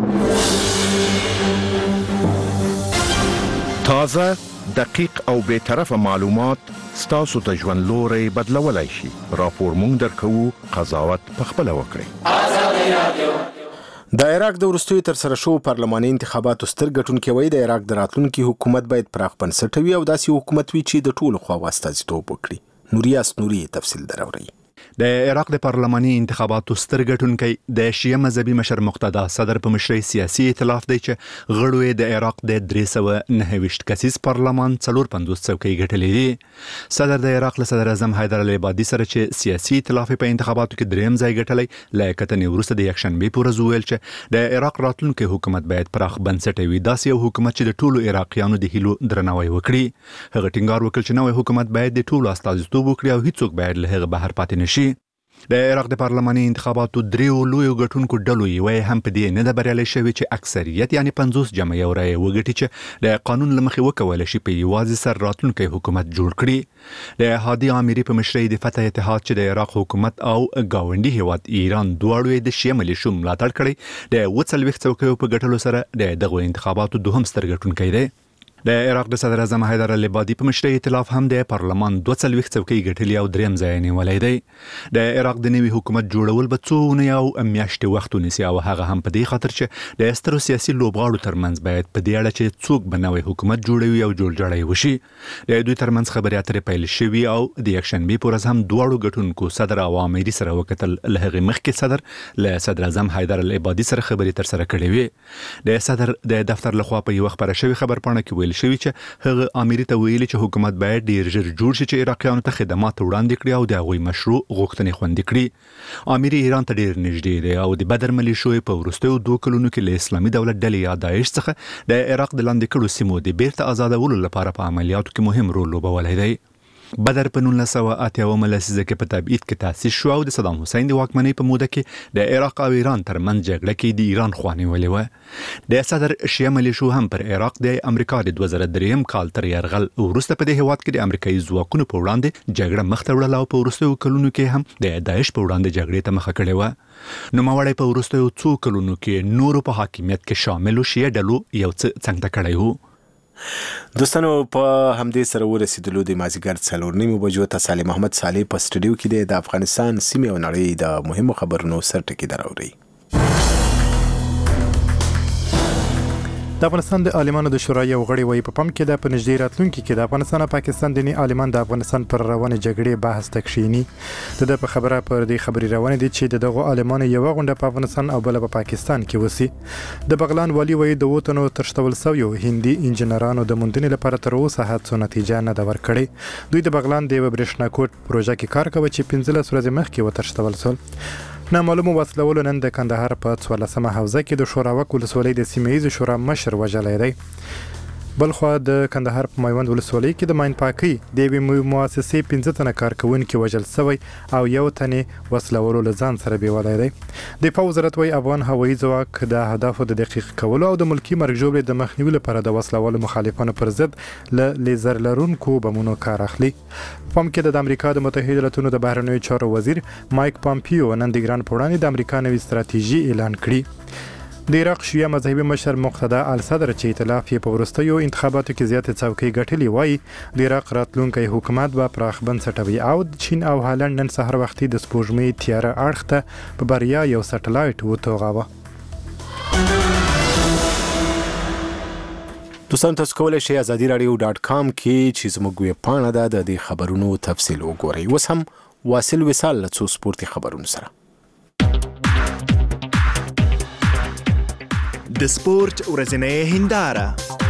تازه، دقیق او بې طرفه معلومات ستاسو ته ژوند لوری بدلولی شي. راپور مونږ درکوو، قضاوت پخپله وکړئ. ازادي رادیو. د عراق د وروستیو تر سره شو پارلماني انتخاباتو ستر ګټونکي وایي د عراق د راتلونکي حکومت باید پراخ بنسټه وي او داسې حکومت وي چې د ټولو خواو استازیتوب وکړي. نوریاس نوري تفصیل دراوړي. د عراق د پارلماني انتخاباتو ستر ګټونکی د شیعه مذهبي مشر مقتدا صدر په مشرۍ سیاسي ائتلاف دی چې غړو یې د عراق د درې سوه نهه ویشت کسیز پارلمان څلور پنځوس څوکۍ ګټلې دي. صدر د عراق له صدر اعظم حیدر العبادي سره چې سیاسي ائتلاف په انتخاباتو کې درېیم ځای ګټلی، له کتنې وروسته د یکشنبې په ورځ وویل چې د عراق راتلونکی حکومت باید پراخ بنسټه وي، داسې یو حکومت چې د ټولو عراقیانو د هیلو درناوی وکړي. هغه ټینګار وکړ چې نوی حکومت باید د ټولو استازیتوب وکړي او هیڅوک باید له هغه بهر پاتې نشي. د عراق د پارلماني انتخاباتو دریو لویو ګټونکو ډلو یوه هم په دې نه ده بریالۍ شوې چې اکثریت یعنې پنځوس جمع یو رایه وګټي چې د قانون له مخې وکولی شي په یوازې سر راتلونکی حکومت جوړ کړي. د هادي عامري په مشرۍ د فتح اتحاد چې د عراق حکومت او ګاونډي هیواد ایران دواړو یې د شیعه ملیشو ملاتړ کړی، د اووه څلوېښت څوکیو په ګټلو سره د دغو انتخاباتو دوهم ستر ګټونکی دی. د عراق د صدر اعظم حیدر العبادي په مشرۍ ائتلاف هم د پارلمان دوه څلوېښت څوکۍ ګټلې او دریم ځای نیولی دی. د عراق د نوي حکومت جوړول به څو اونۍ او میاشتې وخت ونیسي او هغه هم په دې خاطر چې د سترو سیاسي لوبغاړو ترمنځ باید په دې اړه چې څوک به نوی حکومت جوړوي او جوړجاړی وشي. د دوی ترمنځ خبرې اترې پیل شوي او د یکشنبې په ورځ هم دواړو ګټونکو صدر او امیر سره وکتل. له هغې مخکې صدر له صدر اعظم حیدر العبادي سره خبرې ترسره کړې وې. د صدر د دفتر لخوا په یوه خبره شوې خبرپاڼه کې ویل شوي چې هغه امیر ته ویلي چې حکومت باید ډیر ژر جوړ شي چې عراقیانو ته خدمات وړاندې کړي او د هغوی مشروع غوښتنې خوندي کړي. امیر ایران ته ډیر نږدې دی او د بدر ملیشو په وروستیو دوه کلونو کې له اسلامي دولت ډلې یا داعش څخه د عراق د لاندې کړو سیمو د بیرته آزادولو لپاره په عملیاتو کې مهم رول لوبولی دی. بدر په نولس سوه اته اومه لسیزه کې په تبعید کې تاسیس شو او د صدام حسین د واکمنۍ په موده کې د عراق او ایران ترمنځ جګړه کې د ایران خوا نیولې وه. د صدر شیعه ملیشو هم پر عراق د امریکا د دوه زره درېیم کال تر یرغل وروسته په دې هېواد کې د امریکایي ځواکونو په وړاندې جګړه مخته وړله او په وروستیو کلونو کې هم د داعش په وړاندې جګړې ته مخه کړې وه. نوموړی په وروستیو څو کلونو کې نورو په حاکمیت کې شاملو شیعه ډلو یو څه څنګ ته کړی و. دوستانو په همدې سره ورسېدلو د مازدیګر څلور نیمو بجو ته صالح محمد صالح په سټوډیو کې د افغانستان سیمې او نړۍ د مهمو خبرونو سرټکي دراوړي. د افغانستان د عالمانو د شورا یو غړي وایي په پم کې د په نږدې راتلونکي کې د افغانستان او پاکستان دیني عالمان د افغانستان پر روانې جګړې بحث ته کښیني. د په خبره پر دې خبرې روانې دي چې دغه عالمانو یو غونډه په افغانستان او بل په پاکستان کې وسی. د بغلان والی وایي د وطنو ترشتول سویو هندي انجنیرانو د موندنې لپاره تر اوسه هڅو نتیجه نه ده ورکړې. دوی د بغلان د برېښنا کوټ پروژه کې کار کوي چې پنځلس ورځې مخکې وترشتول سول. نامعلومو وسلولو نن د کندهار په څوارلسمه حوزه کې د شوراوک ولسوالۍ د سیمه ییز شورا مشر وژلی دی. بلخوا د کندهار په میوند ولسوالۍ کې د ماین پاکۍ د یوې مؤسسې پنځه تنه کارکوونکي وژل سوی او یو تنې وسلولو له ځان سره بیولی دی. دفاع وزارت وایي افغان هوایي ځواک د اهدافو د دقیق کولو او د ملکي مرګ ژوبلې د مخنیوي لپاره د وسلوالو مخالفانو پر ضد له لیزر لرونکو بمونو کار اخلي. پام کې د امریکا د متحده ایالاتونو د بهرنیو چارو وزیر مایک پامپیو نن د ایران په وړاندې د امریکا نوې ستراتیژي اعلان کړي. د عراق شیعه مذهبي مشر مقتدا الصدر چې ائتلاف یې په وروستیو انتخاباتو کې زیاتې څوکۍ ګټلې وایي د عراق راتلونکی حکومت به پراخ بنسټه وي او چین او هالند نن سهار وختي د سپوږمۍ تیاره اړخ ته په بریا یو سټلایټ وتوغاوه. دوستان تاسو کولی شئ ازادي رادیو ډاټ کام کې چې زموږ ویب پاڼه ده د دې خبرونو تفصیل وګورئ. اوس هم واصل وصال له څو سپورتي خبرونو سره. د سپورت ورځنۍ هنداره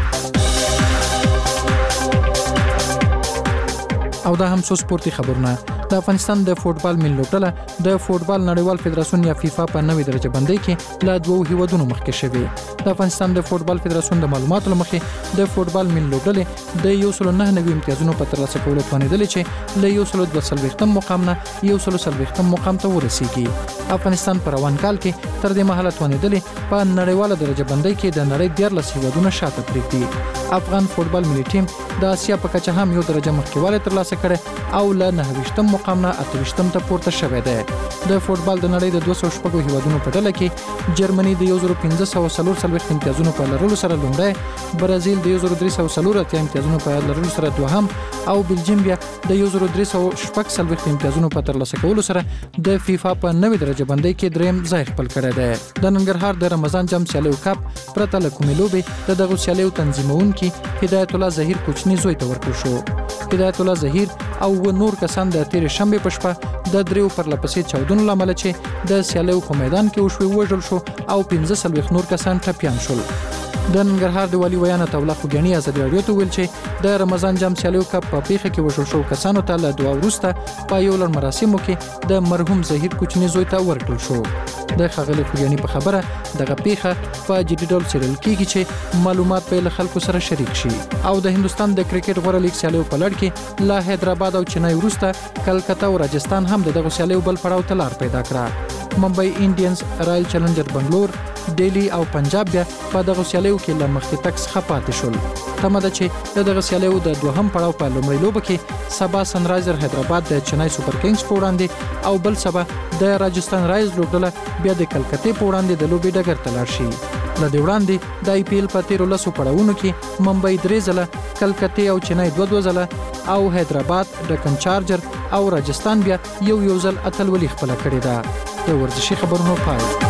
او دا هم څو سپورتي خبرونه. د افغانستان د فوټبال ملي لوبډله د فوټبال نړیوال فدراسیون یا فیفا په نوې درجه بندۍ کې له دوه هیوادونو مخکې شوې. د افغانستان د فوټبال فدراسیون د معلوماتو لمخې د فوټبال ملي لوبډلې د یو سل نه نوي امتیازونو په ترلاسه کولو توانېدلې چې له یو سل دوه څلوېښتم مقام نه یو سل څلوېښتم مقام ته ورسیږي. افغانستان په روان کال کې تر دې مهاله توانېدلې په نړیواله درجه بندۍ کې د نړۍ دیارلس هیوادونه شاته پرېږدي. افغان فوټبال ملي ټیم د اسیا په کچه هم یو درجه مخکېوالی ترلاسه کړی او له نهه ویشتم مقام نه اته ویشتم ته پورته شوی دی. د فوټبال د نړۍ د دوه سوه شپږو هیوادونو په ډله کې جرمني د یو زر پنځه سوه څلور څلوېښت امتیازونو په لرلو سره لومړی، برازیل د یو زر درې سوه څلور اتیا امتیازونو په لرلو سره دوهم او بلجیم بیا د یو زر درې سوه شپږ څلوېښت امتیازونو په ترلاسه کولو سره د فیفا په نوې درجه بندۍ کې دریم ځای خپل کړی دی. د ننګرهار د رمضان جام سیالیو کپ پرته له کومې لوبې د دغو سیالیو تنظیمونکي هدایت الله ظهیر کوچني زوی ته ورکړل شو. هدایت الله ظهیر او نور کسان د تېرې شنبې په شپه د دریو پرلپسې چاودنو له امله چې د سیالیو په میدان کې وشوې ووژل شو او پنځه څلوېښت نور کسان ټپیان شول. د ننګرهار د والي ویاند عطاالله خوږیاڼي ازادي راډیو ته ویل چې د رمضان جام سیالیو کپ په پیښه کې وژل شوو کسانو ته له دعا وروسته په یو لړ مراسمو کې د مرحوم ظهیر کوچني زوی ته ورکړل شو. د ښاغلي خوږیاڼي په خبره دغه پیښه په جدي ډول څېړل کېږي چې معلومات به له خلکو سره شریک شي. او د هندوستان د کرکټ غوره لیګ سیالیو په لړ کې له حیدرآباد او چنای وروسته کلکته او راجستان هم د دغو سیالیو بل پړاو ته لار پیدا کړه. ممبئی انډینز، رایل چلنجر بنګلور، ډیلی او پنجاب بیا په دغه سیالیو کې له مخکې تک څخه پاتې شول. تمه ده چې د دغه سیالیو د دوهم پړاو په لومړۍ لوبه کې سبا سنرایزر حیدرآباد د چنای سوپر کینګز په وړاندې او بل سبا د راجستان رایلز لوبډله بیا د کلکتې په وړاندې د لوبې ډګر ته لاړ شي. لدې وړاندې د آی پی ایل په تیرو لسو پړاوونو کې ممبئی درې ځله، کلکتې او چنای دوه دوه ځله او حیدرآباد، ډکن چارجر او راجستان بیا یو یو ځل اتلولي خپله کړې ده. د ورزشي خبرونو پای.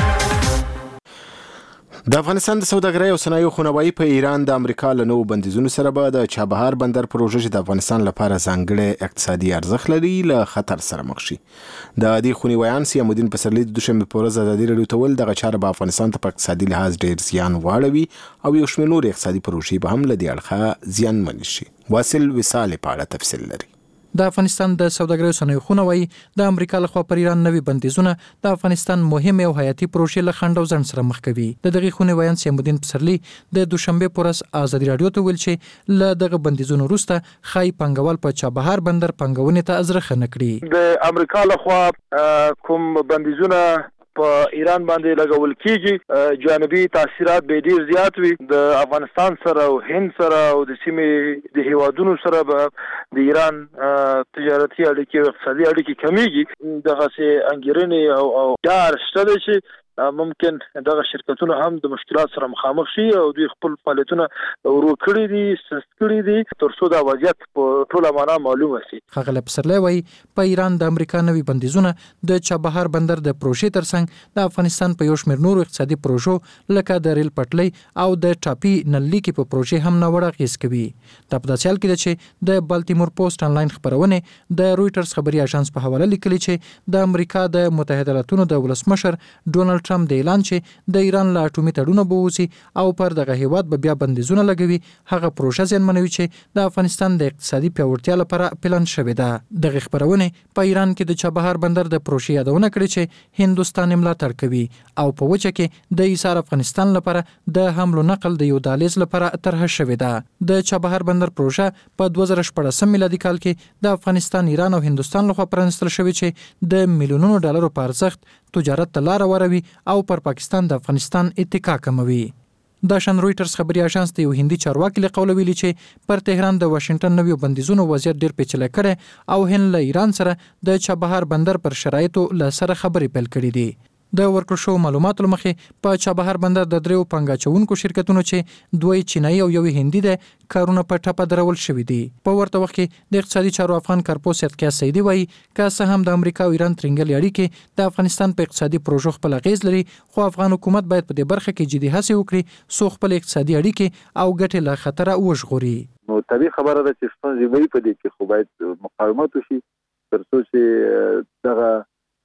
د افغانستان د سوداګرۍ او صنایعو خونوایي په ایران د امریکا له نوو بندیزونو سره به د چابهار بندر پروژه چې د افغانستان لپاره ځانګړی اقتصادي ارزښت لري له خطر سره مخ شي. د دې خونیوایان سیام الدین پسرلي د دوشنبه په ورځ ازادي راډیو ته ویل دغه چاره به افغانستان ته په اقتصادي لحاظ ډېر زیان واړوي او یو شمېر نورې اقتصادي پروژې به هم له دې اړخه زیانمنې شي. واصل وصال په اړه تفصیل لري. د افغانستان د سوداګرۍ او صنایعو خونه وایي د امریکا لخوا پر ایران نوي بندیزونه د افغانستان مهمې او حیاتي پروژې له خنډ او ځنډ سره مخ کوي. د دغې خونې ویان سیام الدین پسرلي د دوشنبه په ورځ ازادي راډیو ته ویل چې له دغه بندیزونو وروسته ښایي پانګوال په چابهار بندر پانګونې ته ازرخه نه کړي. د امریکا لخوا کوم بندیزونه په ایران باندې لګول کیږي جانبي تاثیرات به ډیر زیات وي. د افغانستان سره او هند سره او د سیمې د هیوادونو سره به د ایران تجارتي اړیکې او اقتصادي اړیکې کمیږي. دغه سي انګیرنې او او ډار شته چې ممکن دغه شرکتونه هم د مشکلات سره مخامخ شي او دوی خپل فعالیتونه ورو کړی دي، سست کړی دي تر څو دا وضعیت په ټوله معنا معلومه شي. ښاغلی پسرلی وایي په ایران د امریکا نوي بندیزونه د چابهار بندر د پروژې ترڅنګ د افغانستان په یو شمېر نورو اقتصادي پروژو لکه د ریل پټلۍ او د ټاپي نل لیکې په پروژې هم ناوړه اغېز کوي. دا په داسې حال کې ده چې د بالتیمور پوسټ انلاین خپرونې د رویټرز خبري اژانس په حواله لیکلي چې د امریکا د متحده ایالاتونو د ولسمشر ډونالډ ټرمپ د اعلان چې د ایران له اټومي تړونه به وځي او پر دغه هیواد به بیا بندیزونه لګوي هغه پروژه زیانمنوي چې د افغانستان د اقتصادي پیاوړتیا لپاره پلان شوې ده. دغه خبرونه په ایران کې د چابهار بندر د پروژې یادونه کړې چې هندوستان ملاتړ کوي او په وجه کې د ایثار افغانستان لپاره د حمل او نقل د یو دهلیز لپاره طرح شوې ده. د چابهار بندر پروژه په دوه زره شپږ میلادي کال کې د افغانستان، ایران او هندوستان لخوا پرانستل شوې چې د میلیونونو ډالرو په ارزښت تجارت ته لار وروي او پر پاکستان د افغانستان اتکا کموي. د شان رویټرز خبري اژانس د یو هندي چارواکي له قوله ویلي چې پر تهران د واشنگټن نویو بندیزونو وضعیت ډیر پیچلی کړی او هند له ایران سره د چابهار بندر پر شرایطو له سره خبرې پیل کړې دي. د ورکړو شو معلوماتو مخې په چابهار بندر د دریو پنګاچونکو شرکتونو چې دوی چینایي او یو هندي د کارونه په ټپه درول شوې دي. په ورته وخت کې د اقتصادي چارو افغان کارپوس صدقه سیدی وایي که څه هم د امریکا او ایران ترنګل اړیکې د افغانستان په اقتصادي پروژو خپل اغیز لري، خو افغان حکومت باید په دې برخه کې جدي هڅې وکړي څو خپل اقتصادي اړیکې او ګټې له خطره وژغوري. نو طبیعي خبره ده چې ستونزې وي په دې کې، خو باید مقاومت وشي تر څو چې دغه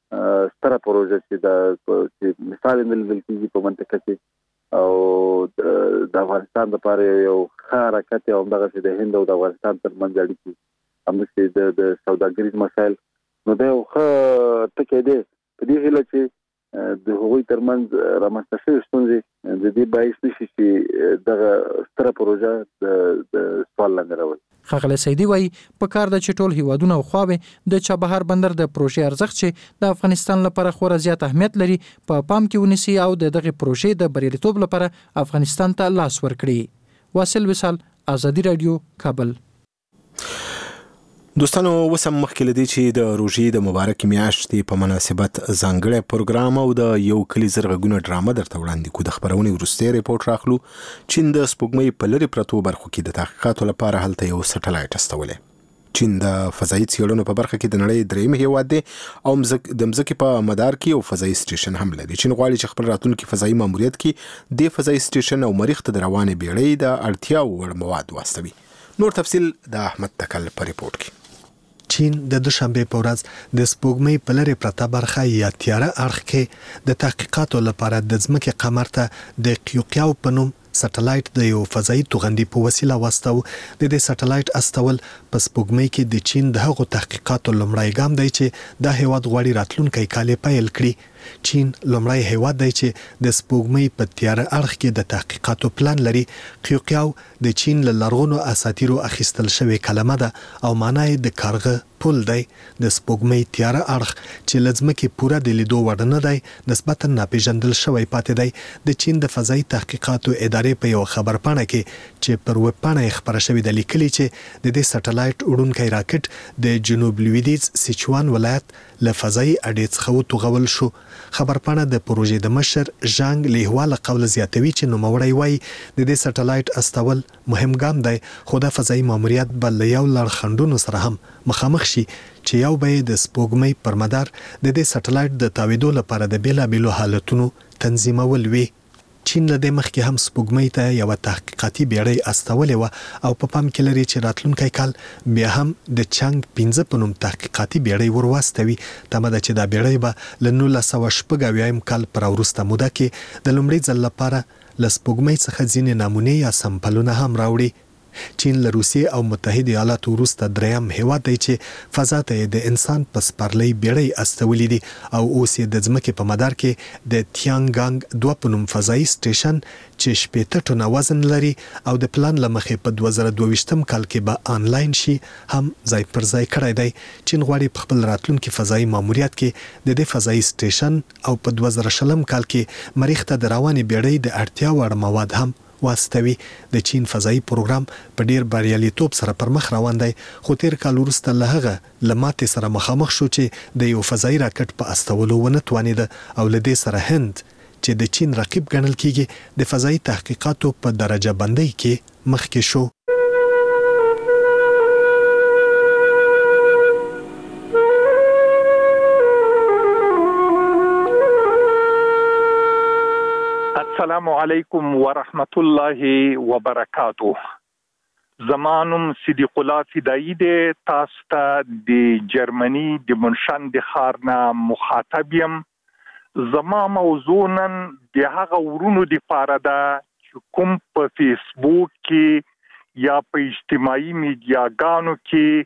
ستره پروژه چې د مثال ملګل کېږي په منطقه کې او د افغانستان لپاره یو ښه حرکت او دغه چې د هند او د افغانستان ترمنځ اړیکې همداسې د سوداګریز مسایل نو دا یو ښه ټکی دی په دې هیله چې د هغوی ترمنځ رامنځته شوې ستونزې د دې باعث نشي چې دغه ستره پروژه د سوال لاندې راولي. ښاغلی سیدی وایي په کار ده چې ټول هیوادونه او خواوې د چابهار بندر د پروژې ارزښت چې د افغانستان لپاره خورا زیات اهمیت لري په پا پام کې ونیسي او د دغه پروژې د بریالیتوب لپاره افغانستان ته لاس ورکړي. واصل وصال، ازادي راډیو، کابل. دوستانو وسم مخکې لدی چې د روژې د مبارک میاشتې په مناسبت ځانګړی پروګرام او د یو کلی زرغونه ډرامه درته وړاندې کو. د خبرونې وروستی ریپورت راخلو. چین د سپوږمۍ په لرې پرتو برخو کې د تحقیقاتو لپاره هلته یو سټلایټ استولی. چین د فضایي څېړنو په برخه کې د نړۍ دریم هیواد دی او د مځکې په مدار کې یو فضایي سټیشن هم لري. چین غواړي چې خپل راتلونکي فضایي ماموریت کې د فضایي سټیشن او مریخ ته د روانې بیړۍ د اړتیاوو وړ مواد واستوي. نور تفصیل د احمد تکل په ریپورت کې. چین د دوشنبه په ورځ د سپوږمۍ په لرې پرته برخه یا تیاره اړخ کې د تحقیقاتو لپاره د ځمکې قمر ته د قیوقیاو په نوم سټلایټ د یو فضایي توغندي په وسیله واستو. د دې سټلایټ استول په سپوږمۍ کې د چین د هغو تحقیقاتو لومړی ګام دی چې دا هیواد غواړي راتلونکی کال پیل کړي. چین لومړی هیواد دی چې د سپوږمۍ په تیاره اړخ کې د تحقیقاتو پلان لري. قیوقیاو د چین له لرغونو اساطیرو اخیستل شوی کلمه ده او معنی د کارغه پل دی د سپوږمۍ تیاره اړخ چې له ځمکې پوره د لیدو وړ نه دی نسبتا ناپېژندل شوی پاتې دی د چین د فضایي تحقیقاتو ادارې په یوه خبرپاڼه کې چې پر ویبپاڼه یې خپره شوې ده لیکلي چې د دې سټلایټ وړونکی راکټ د جنوب لویدیځ سیچوان ولایت له فضایي اډې څخه وتوغول شو. خبرپاڼه د پروژې د مشر ژانګ لیهوا له قوله زیاتوي چې نوموړی وایي د دې سټلایټ استول مهم ګام دی خو دا فضایي ماموریت به له یو لړ خنډونو سره هم مخامخ شي چې یو به د سپوږمۍ پر مدار د دې سټلایټ د تاویدو لپاره د بیلابیلو حالتونو تنظیمول وي. چین له دې مخکې هم سپوږمۍ ته یوه تحقیقاتي بیړۍ استولې وه او په پام کې لري چې راتلونکی کال بیا هم د چانګ پنځه په نوم تحقیقاتي بیړۍ ور واستوي. تمه ده چې دا بیړۍ به له نولس سوه شپږ اویایم کال په راوروسته موده کې د لومړي ځل لپاره له سپوږمۍ څخه ځینې نمونې یا سمپلونه هم راوړي. چین له روسیې او متحده ایالاتو وروسته دریم هیواد دی چې فضا ته د انسان په سپرلۍ بیړۍ استولې دي او اوس یې د ځمکې په مدار کې د تیانګانګ دوه په نوم فضایي سټیشن چې شپېته ټنه وزن لري او د پلان له مخې په دوه زره دوه ویشتم کال کې به آنلاین شي هم ځای پر ځای کړی دی. چین غواړي په خپل راتلونکي فضایي ماموریت کې د دې فضایي سټیشن او په دوه زره شلم کال کې مریخ ته د روانې بیړۍ د اړتیا وړ مواد هم واستوي. د چین فضایي پروګرام په ډیر بریالیتوب سره پر مخ روان دی خو تیر کال وروسته له هغه له ماتې سره مخامخ شو چې د یو فضایي راکټ په استولو ونه توانېده او له دې سره هند چې د چین رقیب ګڼل کیږي د فضایي تحقیقاتو په درجه بندۍ کې مخکې شو. السلام علیکم ورحمت الله وبرکاتو. زمانم صدیق الله فدایی دی. تاسو ته د جرمني د منشن د ښار نه مخاطب یم. زما موضوع نن د هغه ورونو دپاره ده چې کوم په فیسبوک کې یا په اجتماعي میډیاګانو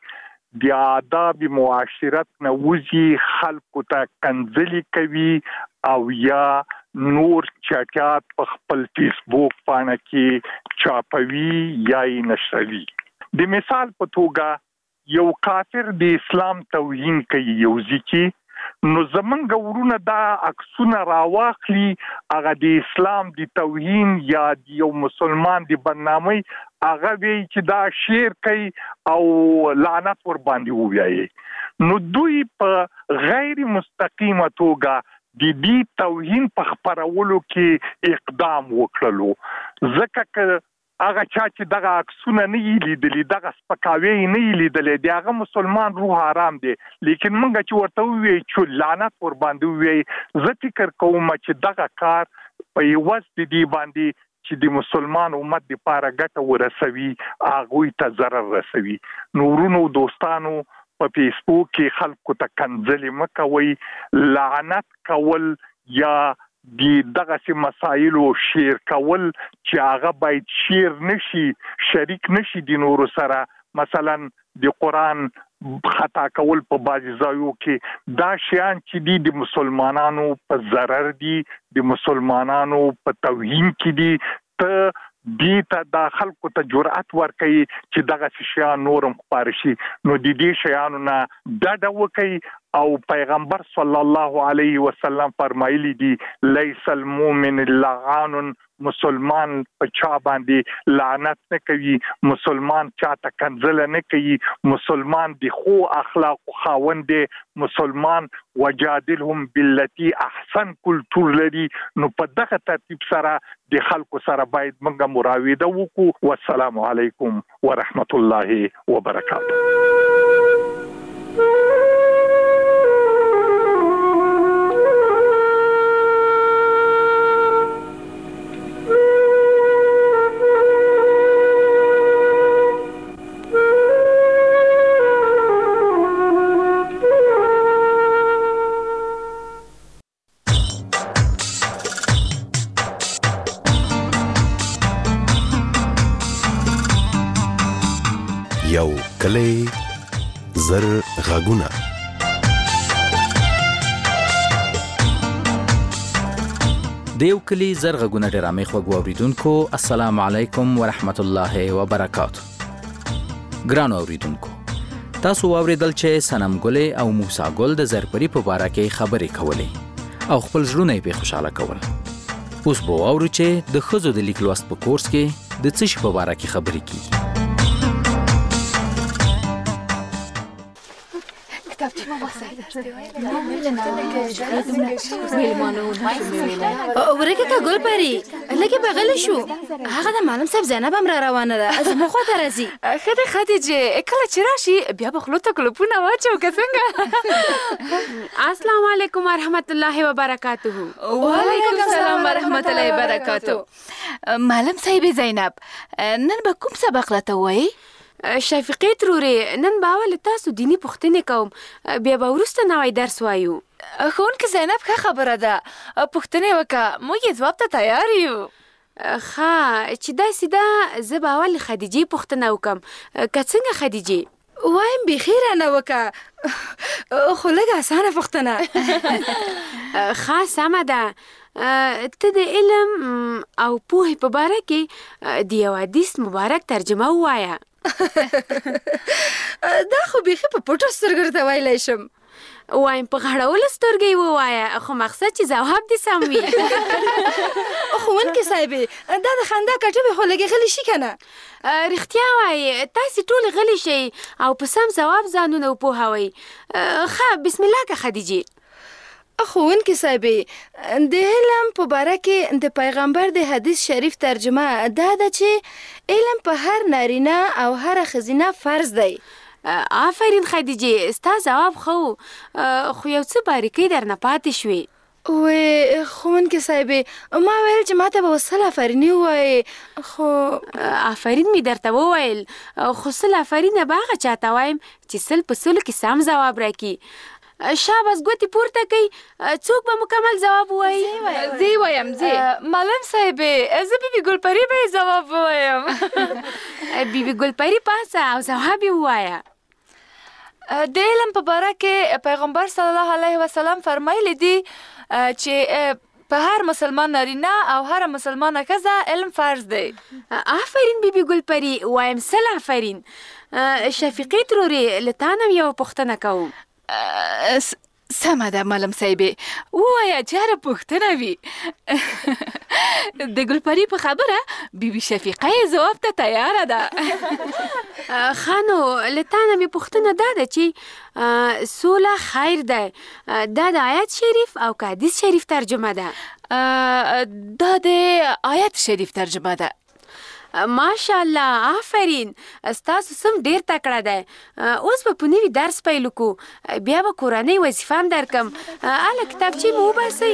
کې د آداب معاشرت نه وځي، خلکو ته کنځلې کوي او یا نور چټیات په خپل فیسبوک باندې کې چاپوي یا یې نشروي. د مثال په توګه یو کافر د اسلام توهین کوي یو ځکه نو زمونږ ورونه دا عکسونه راواخلي، هغه د اسلام د توهین یا د یو مسلمان د بدنامۍ هغه وی چې دا شعر کوي او لعنت ور باندې ووایي. نو دوی په غیر مستقیمه توګه د دې توهین په خپرولو کې اقدام وکړلو. ځکه که هغه چا چې دغه عکسونه نه یې لیدلي، دغه سپکاوی نه یې لیدلی، د هغه مسلمان روح آرام دی. لیکن موږ چې ورته ووایو چې لعنت ور باندې ووایي، زه فکر کوم چې دغه کار په یوز د دې باندې چې د مسلمان امت دپاره ګټه ورسوي هغوی ته ضرر رسوي. نو ورونو دوستانو په فیسبوک کې خلکو ته کنځلې مه کوئ، لعنت کول یا د دغسې مسایلو شیر کول چې هغه باید شیر نشي، شریک نشي د نورو سره. مثلا د قرآن خطا کول په بعضې ځایو کې دا شیان چې دي د مسلمانانو په ضرر دي، د مسلمانانو په توهین کې دي. ته دې ته دا خلکو ته جرأت ورکوي چې دغسې شیان نورم خپاره شي. نو د دې شیانو نه ډډه وکړئ او پیغمبر صلی الله علیه وسلم فرمایلی دي لیس المؤمن لعان، مسلمان په چا باندې لعنت نه کوي، مسلمان چاته کنځله نه کوي، مسلمان د خو اخلاق خاوند دی، مسلمان وجادلهم بالتي احسن کلتور لري. نو په دغه ترتیب سره د خلکو سره باید موږ مراوده وکړو. والسلام علیکم ورحمت الله وبرکاته. یو کلی زر غږونه د یو کلی زر غږونه ډرامې خوږو اوریدونکو، السلام علیکم ورحمت الله وبرکاتو. ګرانو اوریدونکو، تاسو واوریدل چې سنم ګلې او موسی ګل د زرپري په باره کې خبرې کولې او خپل زړونه یې پې خوشحاله کول. اوس به واورو چې د ښځو د لیک لوست په کورس کې د څه شي په باره کې خبرې کیږي. ورکه که ګل پري لکه بغل شو هغه د معلم صاحب زینب هم را روانه ده زما خوا ته راځي. ښه دی خدیجې کله چې راشي بیا به خولو ته کلوپونه واچو که څنګه. السلام علیکم ورحمت الله وبرکاته. وعلیکم السلام ورحمت الله وبرکاته. معلم صاحب زینب نن به کوم سبق راته وایي؟ شفیقې ترورې نن به اول تاسو دیني پوښتنې کوم بیا به وروسته نوی درس وایو. ښوونکې زینب ښه خبره ده پوښتنې وکړه موږ یې ځواب ته تیار یو. ښه چې داسې ده زه به اول خدیجې پوښتنه وکړم که څنګه خدیجې؟ وایم بیخي رانه وکړه خو لږه اسانه پوښتنه. ښه سمه ده ته د علم او پوهې په باره کې د یو حدیث مبارک ترجمه ووایه. دا خو بیخي په پټو سترګو درته ویلی شم. وایم په غړولو سترګې یې ووایه خو مقصد چې ځواب دې سم وي. ښوونکې صاحبې دا د خندا کټوې خو لږې غلي شي که نه؟ رښتیا وایي تاسې ټولې غلي شئ او په سم ځواب ځانونه وپوهوئ. ښه بسم الله که خدیجې. ښوونکې صاحبې د علم په باره کې د پیغمبر د حدیث شریف ترجمه دا ده چې علم په هر نارینه او هر ښځینه فرض دی. آفرین خدیجې ستا ځواب ښه و خو یو څه باریکۍ درنه پاتې شوې. وې ښوونکې صاحبې ما ویل چې ماته به وسل آفریني ووایې خو آفرین مې درته وویل خو سل آفرینه به هغه چاته وایم چې سل په سلو کې سم ځواب راکړي. شاباس ګوتې پورته کوي څوک به مکمل ځواب ووایي؟ زه یې وایم زه. معلم صاحبې زه بیبي ګلپري به یې ځواب ووایم. بیبي ګلپري پاسه او ځواب یې ووایه. د علم په باره کې پیغمبر صلی الله علیه وسلم فرمایلی دي چې په هر مسلمان نارینه او هر مسلمانه ښځه علم فرض دی. آفرین بیبي ګلپري وایم سل آفرین. شفیقې ترورې له تا نه یوه پوښتنه کوم. سمه ده معلم صاحبې ووایه چې هره پوښتنه وي. د ګلپري په خبره بیبي شفیقه یې ځواب ته تیاره ده. ښه نو له تا نه مې پوښتنه دا ده چې سوله خیر ده دا د آیت شریف او که حدیث شریف ترجمه ده؟ دا د آیت شریف ترجمه ده. ماشاءالله آفرین ستاسو سم ډیر تکړه دی. اوس به په نوي درس پیل وکړو بیا به کورنۍ وظیفه هم درکم. هله کتابچې مو وباسئ.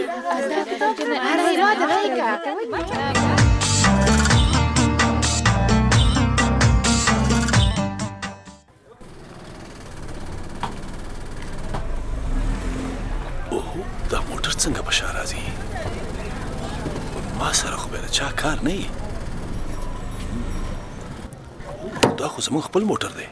اوهو دا موټر څنګه په شا راځي؟ ما سره خو به د چا کار نه وي. دا خو زمون خپل موټر دی.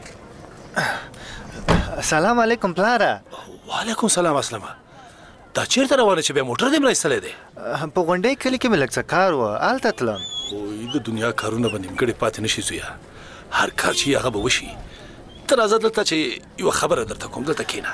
سلام علیکم پلاره. وعلیکم سلام اسلمه. دا چیرته روانه چې بیا موټر دې مړایستلی دی؟ په غونډۍ کلي کې مې لږ څه کار و هلته تلم. وایي د دنیا کارونه به نیمګړې پاتې نه شي زویه. هر کار چې هغه به وشي. ته راځه دلته چې یوه خبره درته کوم دلته کښېنه.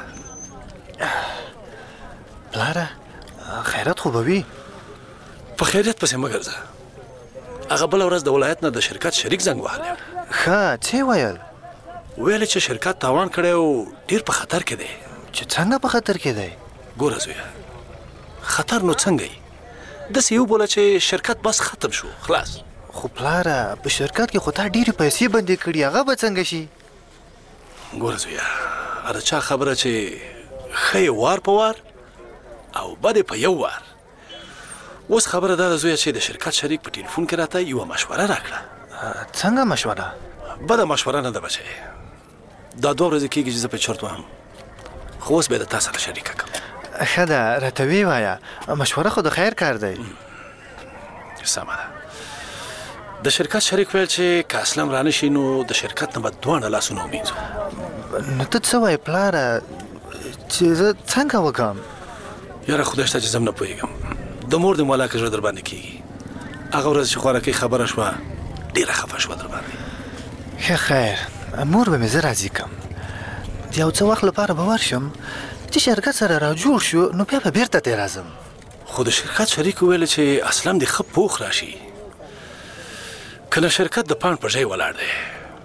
پلاره خیرات خو به وي؟ په خیریت پسې مه ګرځه. هغه بله ورځ د ولایت نه د شرکت شریک زنګ وهلی. ښه څه ویل؟ ویل چې شرکت تاوان کړی او ډېر په خطر کې دی. چې څنګه په خطر کې دی؟ ګوره زویه خطر نو څنګه یي؟ داسې یې وبوله چې شرکت بس ختم شو خلاص. خو پلاره په شرکت کې خو تا ډېرې پیسې بندې کړي هغه به څنګه شي؟ ګوره زویه هر چا خبره چې ښه یې وار په وار او بد یې په یو وار. اوس خبره دا ده زویه چې د شرکت شریک په ټلیفون کې راته یوه مشوره راکړه. څنګه مشوره؟ بده مشوره نه ده بچی. دا دوه ورځې کېږي چې زه په چرت وهم خو اوس به یې د تا سره شریکه کړم. ښه ده راته ویې وایه مشوره خو د خیر کار دی. سمه ده. د شرکت شریک ویل چې که اسلم رانه شي نو د شرکت نه به دواړه لاسونه ومینځو. نو ته څه وایې پلاره چې زه څنګه وکړم؟ یاره خدای شته چې زه هم نه پوهېږم. د مور د مولا که زړه در باندې کېږي. هغه ورځ چې خوارکۍ خبره شوه ډېره خفه شوه در باندې. ښه خیر مور به مې زه راضي کړم. د یو څه وخت لپاره به ورشم چې شرکت سره را جوړ شو نو بیا به بیرته ترې راځم. خو د شرکت شریک ویل چې اسلم د ښه پوخ راشي کنه شرکت د پاڼ په ځای ولاړ دی.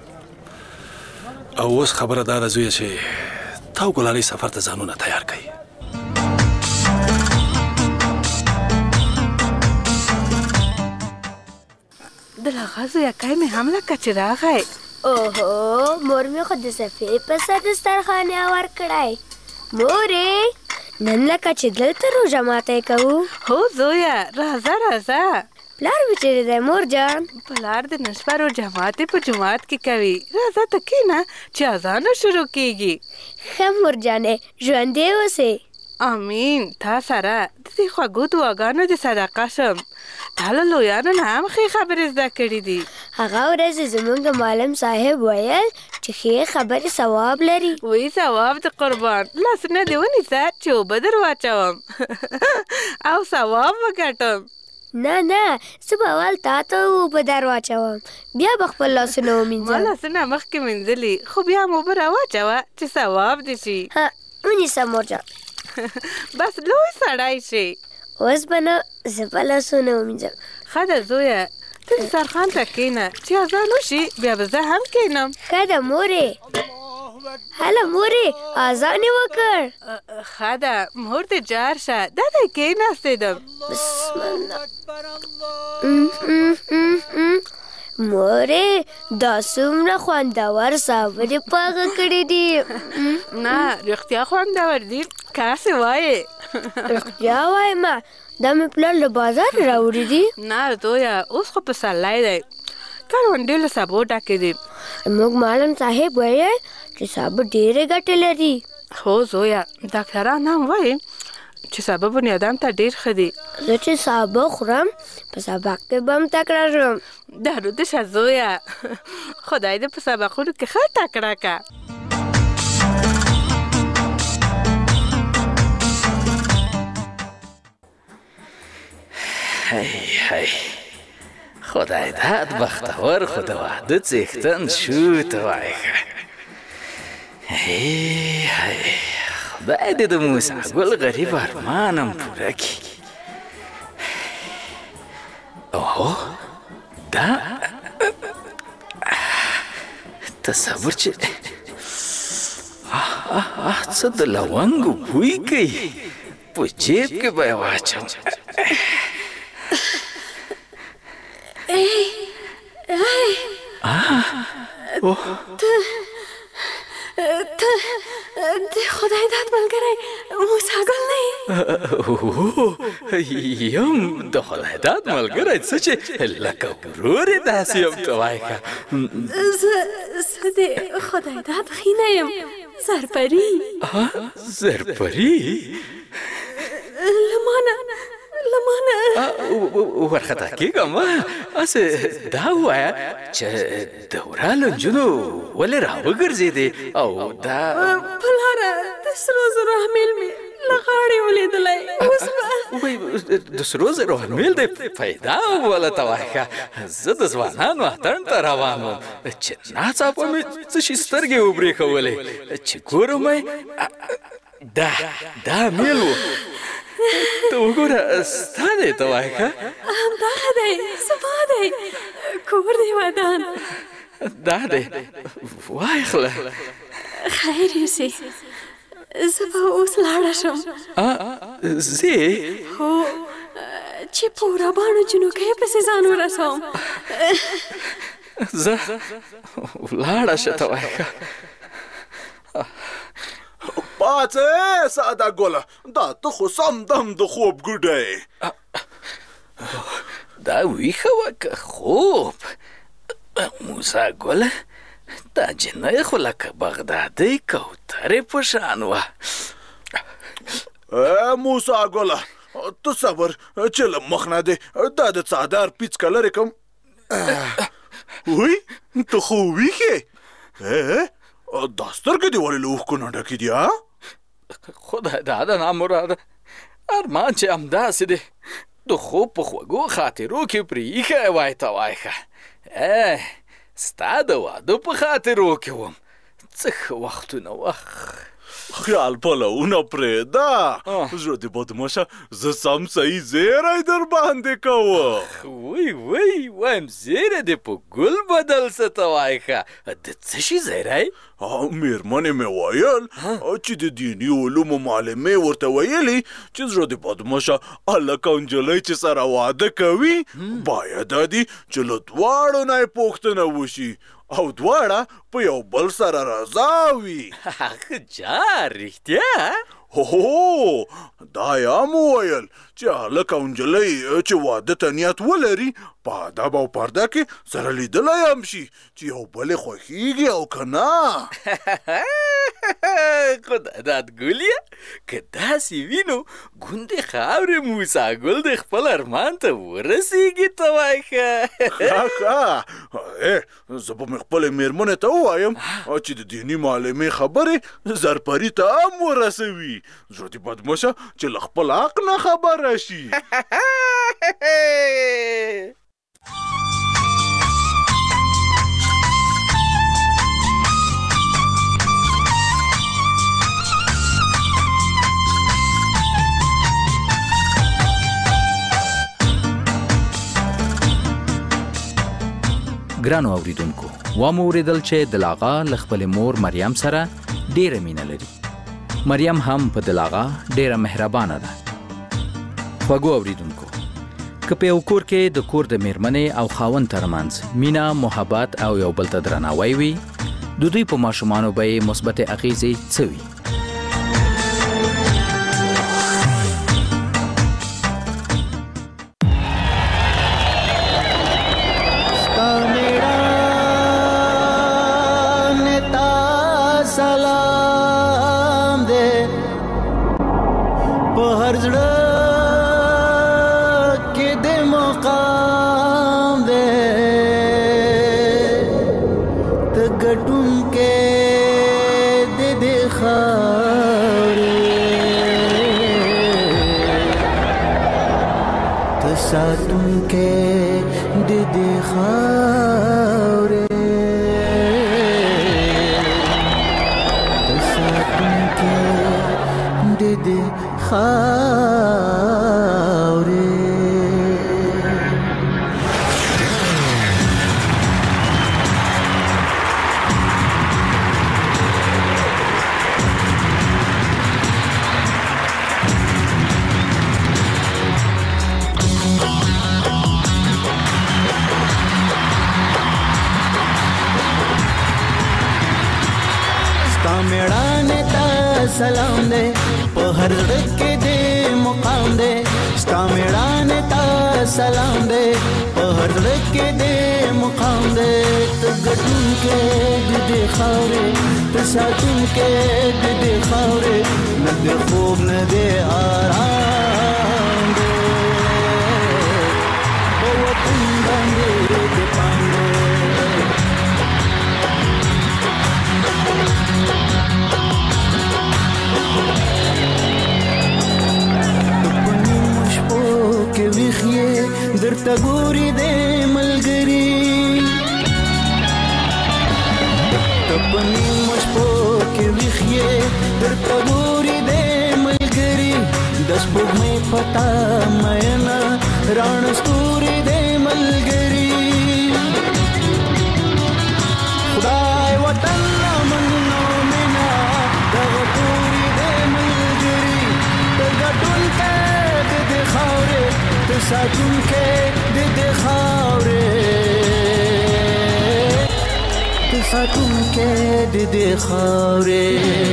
او اوس خبره دا ده زویه چې تا او ګلالۍ سفر ته ځانونه تیار کړئ. د لغه زویه کای مې هم لکه چې راغی. اوهو مور مې خو د صفې په سر دسترخوان هوار کړی. مورې نن لکه چې دلته روژه ماتی کوو. هو زویه راځه راځه. پلار مې چیرې دی مور جان؟ پلار د نن شپه روژه ماتې په جومات کې کوي. راځه ته کښېنه چې اذانو شروع کېږي. ښه مور جانې ژوندی اوسې. امین. تا سره د دې خوږو دعاګانو د صدقه شم. تا له لویانو نه هم ښې خبرې زده کړي دي. هغه ورځ زموږ معلم صاحب ویل چې ښې خبرې ثواب لري. وی ثواب د قربان. لاسونه دې ونیسه چې اوبه در واچوم او ثواب وګټم. نه نه زه به اول تا ته اوبه در واچوم بیا به خپل لاسونه ومینځم. ما لاسونه مخکې مینځلي خو بیا مو اوبه راواچوه چې ثواب دې شي. ها ونیسه مور جان. بس لوی سړی شي. اوس به نو زه به لاسونه ومینځم. ښه ده زویه ته دسترخوان ته کښېنه چې اذان وشي بیا به زه هم کښېنم. ښه ده مورې. هله مورې اذان یې وکړ. ښه ده مور دې جار شه. دا دی کښېناستېدم. بسم الله. مورې دا څومره خوندور صابرې پاغه کړي دي. نه رښتیا خوندور دي کاسې وایې. رښتیا وایم دا مې پلار له بازار راوړي دي. نه زویه اوس خو پسرلی دی کروندې له سابو ډکې دي. موږ معلم صاحب ویل چې سابه ډېرې ګټې لري. هو زویه ډاکټران هم وایي چې سابه بنیادم ته ډېر ښه دي. زه چې سابه خورم په سبق کې به هم تکړه شم. درود شه زویه خدای دې په سبقونو کې ښه تکړه که. هی هی خدای داد بختور خو د واده څښتن شو ته وایې ښه. هی هی خدای دې د موسی ګل غریب ارمانم پوره کړي. اوهو دا تصور چې څه د لونګو بوی کوي په جیب کې به یې واچوم. ته ته د خدای داد ملګری موسی ګل نه یې؟ یم د خدای داد ملګری څه چې لکه ورور یې داسې یم ته وایې ښه. زه زه د خدای داد خینه یم زرپري. زرپري؟ له مانه له مانه ورخطا کېږم هسې دا ووایه چې د ورالو نجونو ولې راوګرځېدې او دا پلاره د سرو زرو امیل مې له غاړې ولیدلی. اوس به د سرو زرو امیل دې پیدا وله ته وایه ښه. زه د ځوانانو اتڼ ته روان وم چې ناڅاپه مې څه شي سترګې وبرېښولې چې ګورم دا دا امیل و. ته وګوره ستا دی ته وایې ښه. همدغه دی زما دی کور دی ودان. دا دی وایخله. خیر یوسې زه به اوس لاړه شم. ځې؟ هو چې په وراباڼو جنوکۍ پسې ځان ورسوم. زه لاړه شه ته وایې ښه. پاڅه ساده ګله دا ته خو سم دم د خوب ګوډی. دا ویښه وه که خوب؟ موسی ګله دا جنۍ خو لکه بغدادۍ کوترې په شان وه. موسی ګله ته صبر چې له مخ نه دی دا د څادر پیڅکه لرې کړم. وی ته خو ویښې دا سترګې دې ولې له اوښکو نه ډکې دي؟ خدای داده نامراده ارمان چې همداسې دی د خوب په خوږو خاطرو کې پرې ایښی وای ته وایې ښه. ستا د واده په خاطرو کې وم څه ښه وختونه وخت خیال پلونه پرېږده زړه دې بدمشه زه سم صحیح زیری در باندې کوم وی وی وایم زیری دې په ګل بدل څه ته وایي ښه د څه شي زیری مېرمنې مې ویل چې د دیني علومو معلمې ورته ویلي چې زړه دې بدمشه هلک او نجلۍ چې سره واده کوي باید دي چې له دواړو نه یې پوښتنه وشي او دواړه په یو بل سره رضا وي جا رښتیا هو دا یې هم وویل چې هلک او نجلۍ چې واده ته نیت ولري په ادب او پرده کې سره لیدلی هم شي چې یو بل یې خوښېږي او که نه خدای داد ګولیا که داسې وي نو ګوندې خاورې موسی ګل د خپل ارمان ته ورسېږي ته وایي ښه ښه ښه زه به مې خپلې مېرمنې ته ووایم چې د دیني معلمې خبرې زرپري ته هم ورسوي زړه دې بدمشه چې له خپل حق نه خبره شي ګرانو اوریدونکو ومو اوریدل چې دلاغا له خپلې مور مریم سره ډیره مینه لري مریم هم په دلاغا ډیره مهربانه ده خوږو اوریدونکو که په یو کور کې د کور د میرمنې او خاوند ترمنځ مینه محبت او یو بل ته درناوی وي د دوی په ماشومانو به یې مثبتې اغیزې څه وي सलाम दे पे हर के दे मुकाम दे स्टा मेड़ाने ता सलाम दे पे हर के दे मुकाम दे तो गटुन के दे खावरे तो सातुन के दे खावरे न दे खूब न दे आराम दे वो तुम बंदे दे पांडे درته ګوري د ملګری تپنی مشپو کې ویخې درته ګوري د ملګری د سپوږمۍ پتا مینا ران ستوري د ملګری خدای وطن منو مینا د ګوري د ملګری د ګټون کې د خاورې ساتون کې د دې خاورې ته ساتون کې د دې خاورې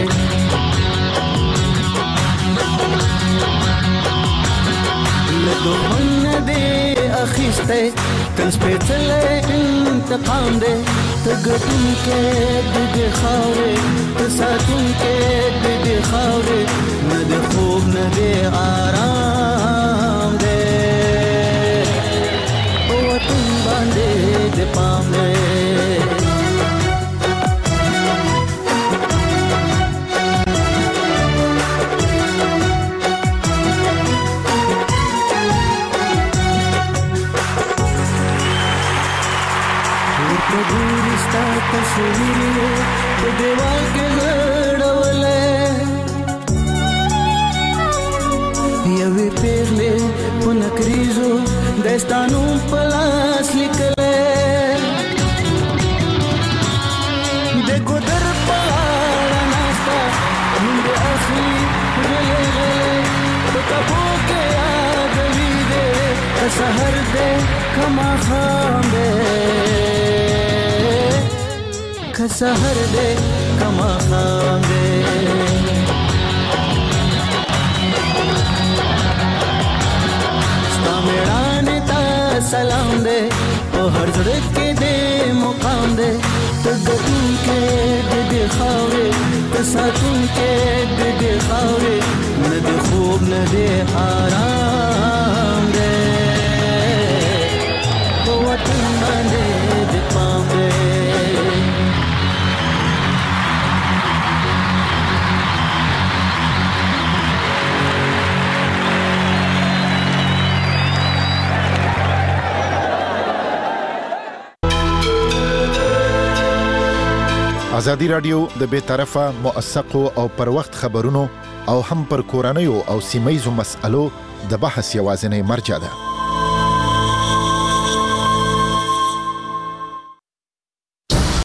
له دښمن دې اخیسته تل سپېڅلی انتقام دې ته ګټون کې د دې خاورې ته ساتون کې د دې خاورې نه د خوب نه د آرام دې باندې د پام دې ورته ستوري ستا تصویر په دیوال کې غړولې یوې پیغلې په نکریزو دستانو په لاس لیکلې د ګودر په غاړه ناسته نوم دې اخلي غلې غلې په کبو کې یادوي دې که سحر دې که ماښام دې که سحر دې که ماښام دې मेड़ाने ता सलाम दे ओ हर जड़े के दे मुकाम दे तो गतून के दे दे खावे तो सातून के दे दे खावे न दे खूब न दे आराम दे तो वतन दे दे पाम दे ازادي رادیو د بې طرفه موثقو او پر وخت خبرونو او هم پر کورنیو او سیمایزو مسألو د بحث یوازینی مرجع ده.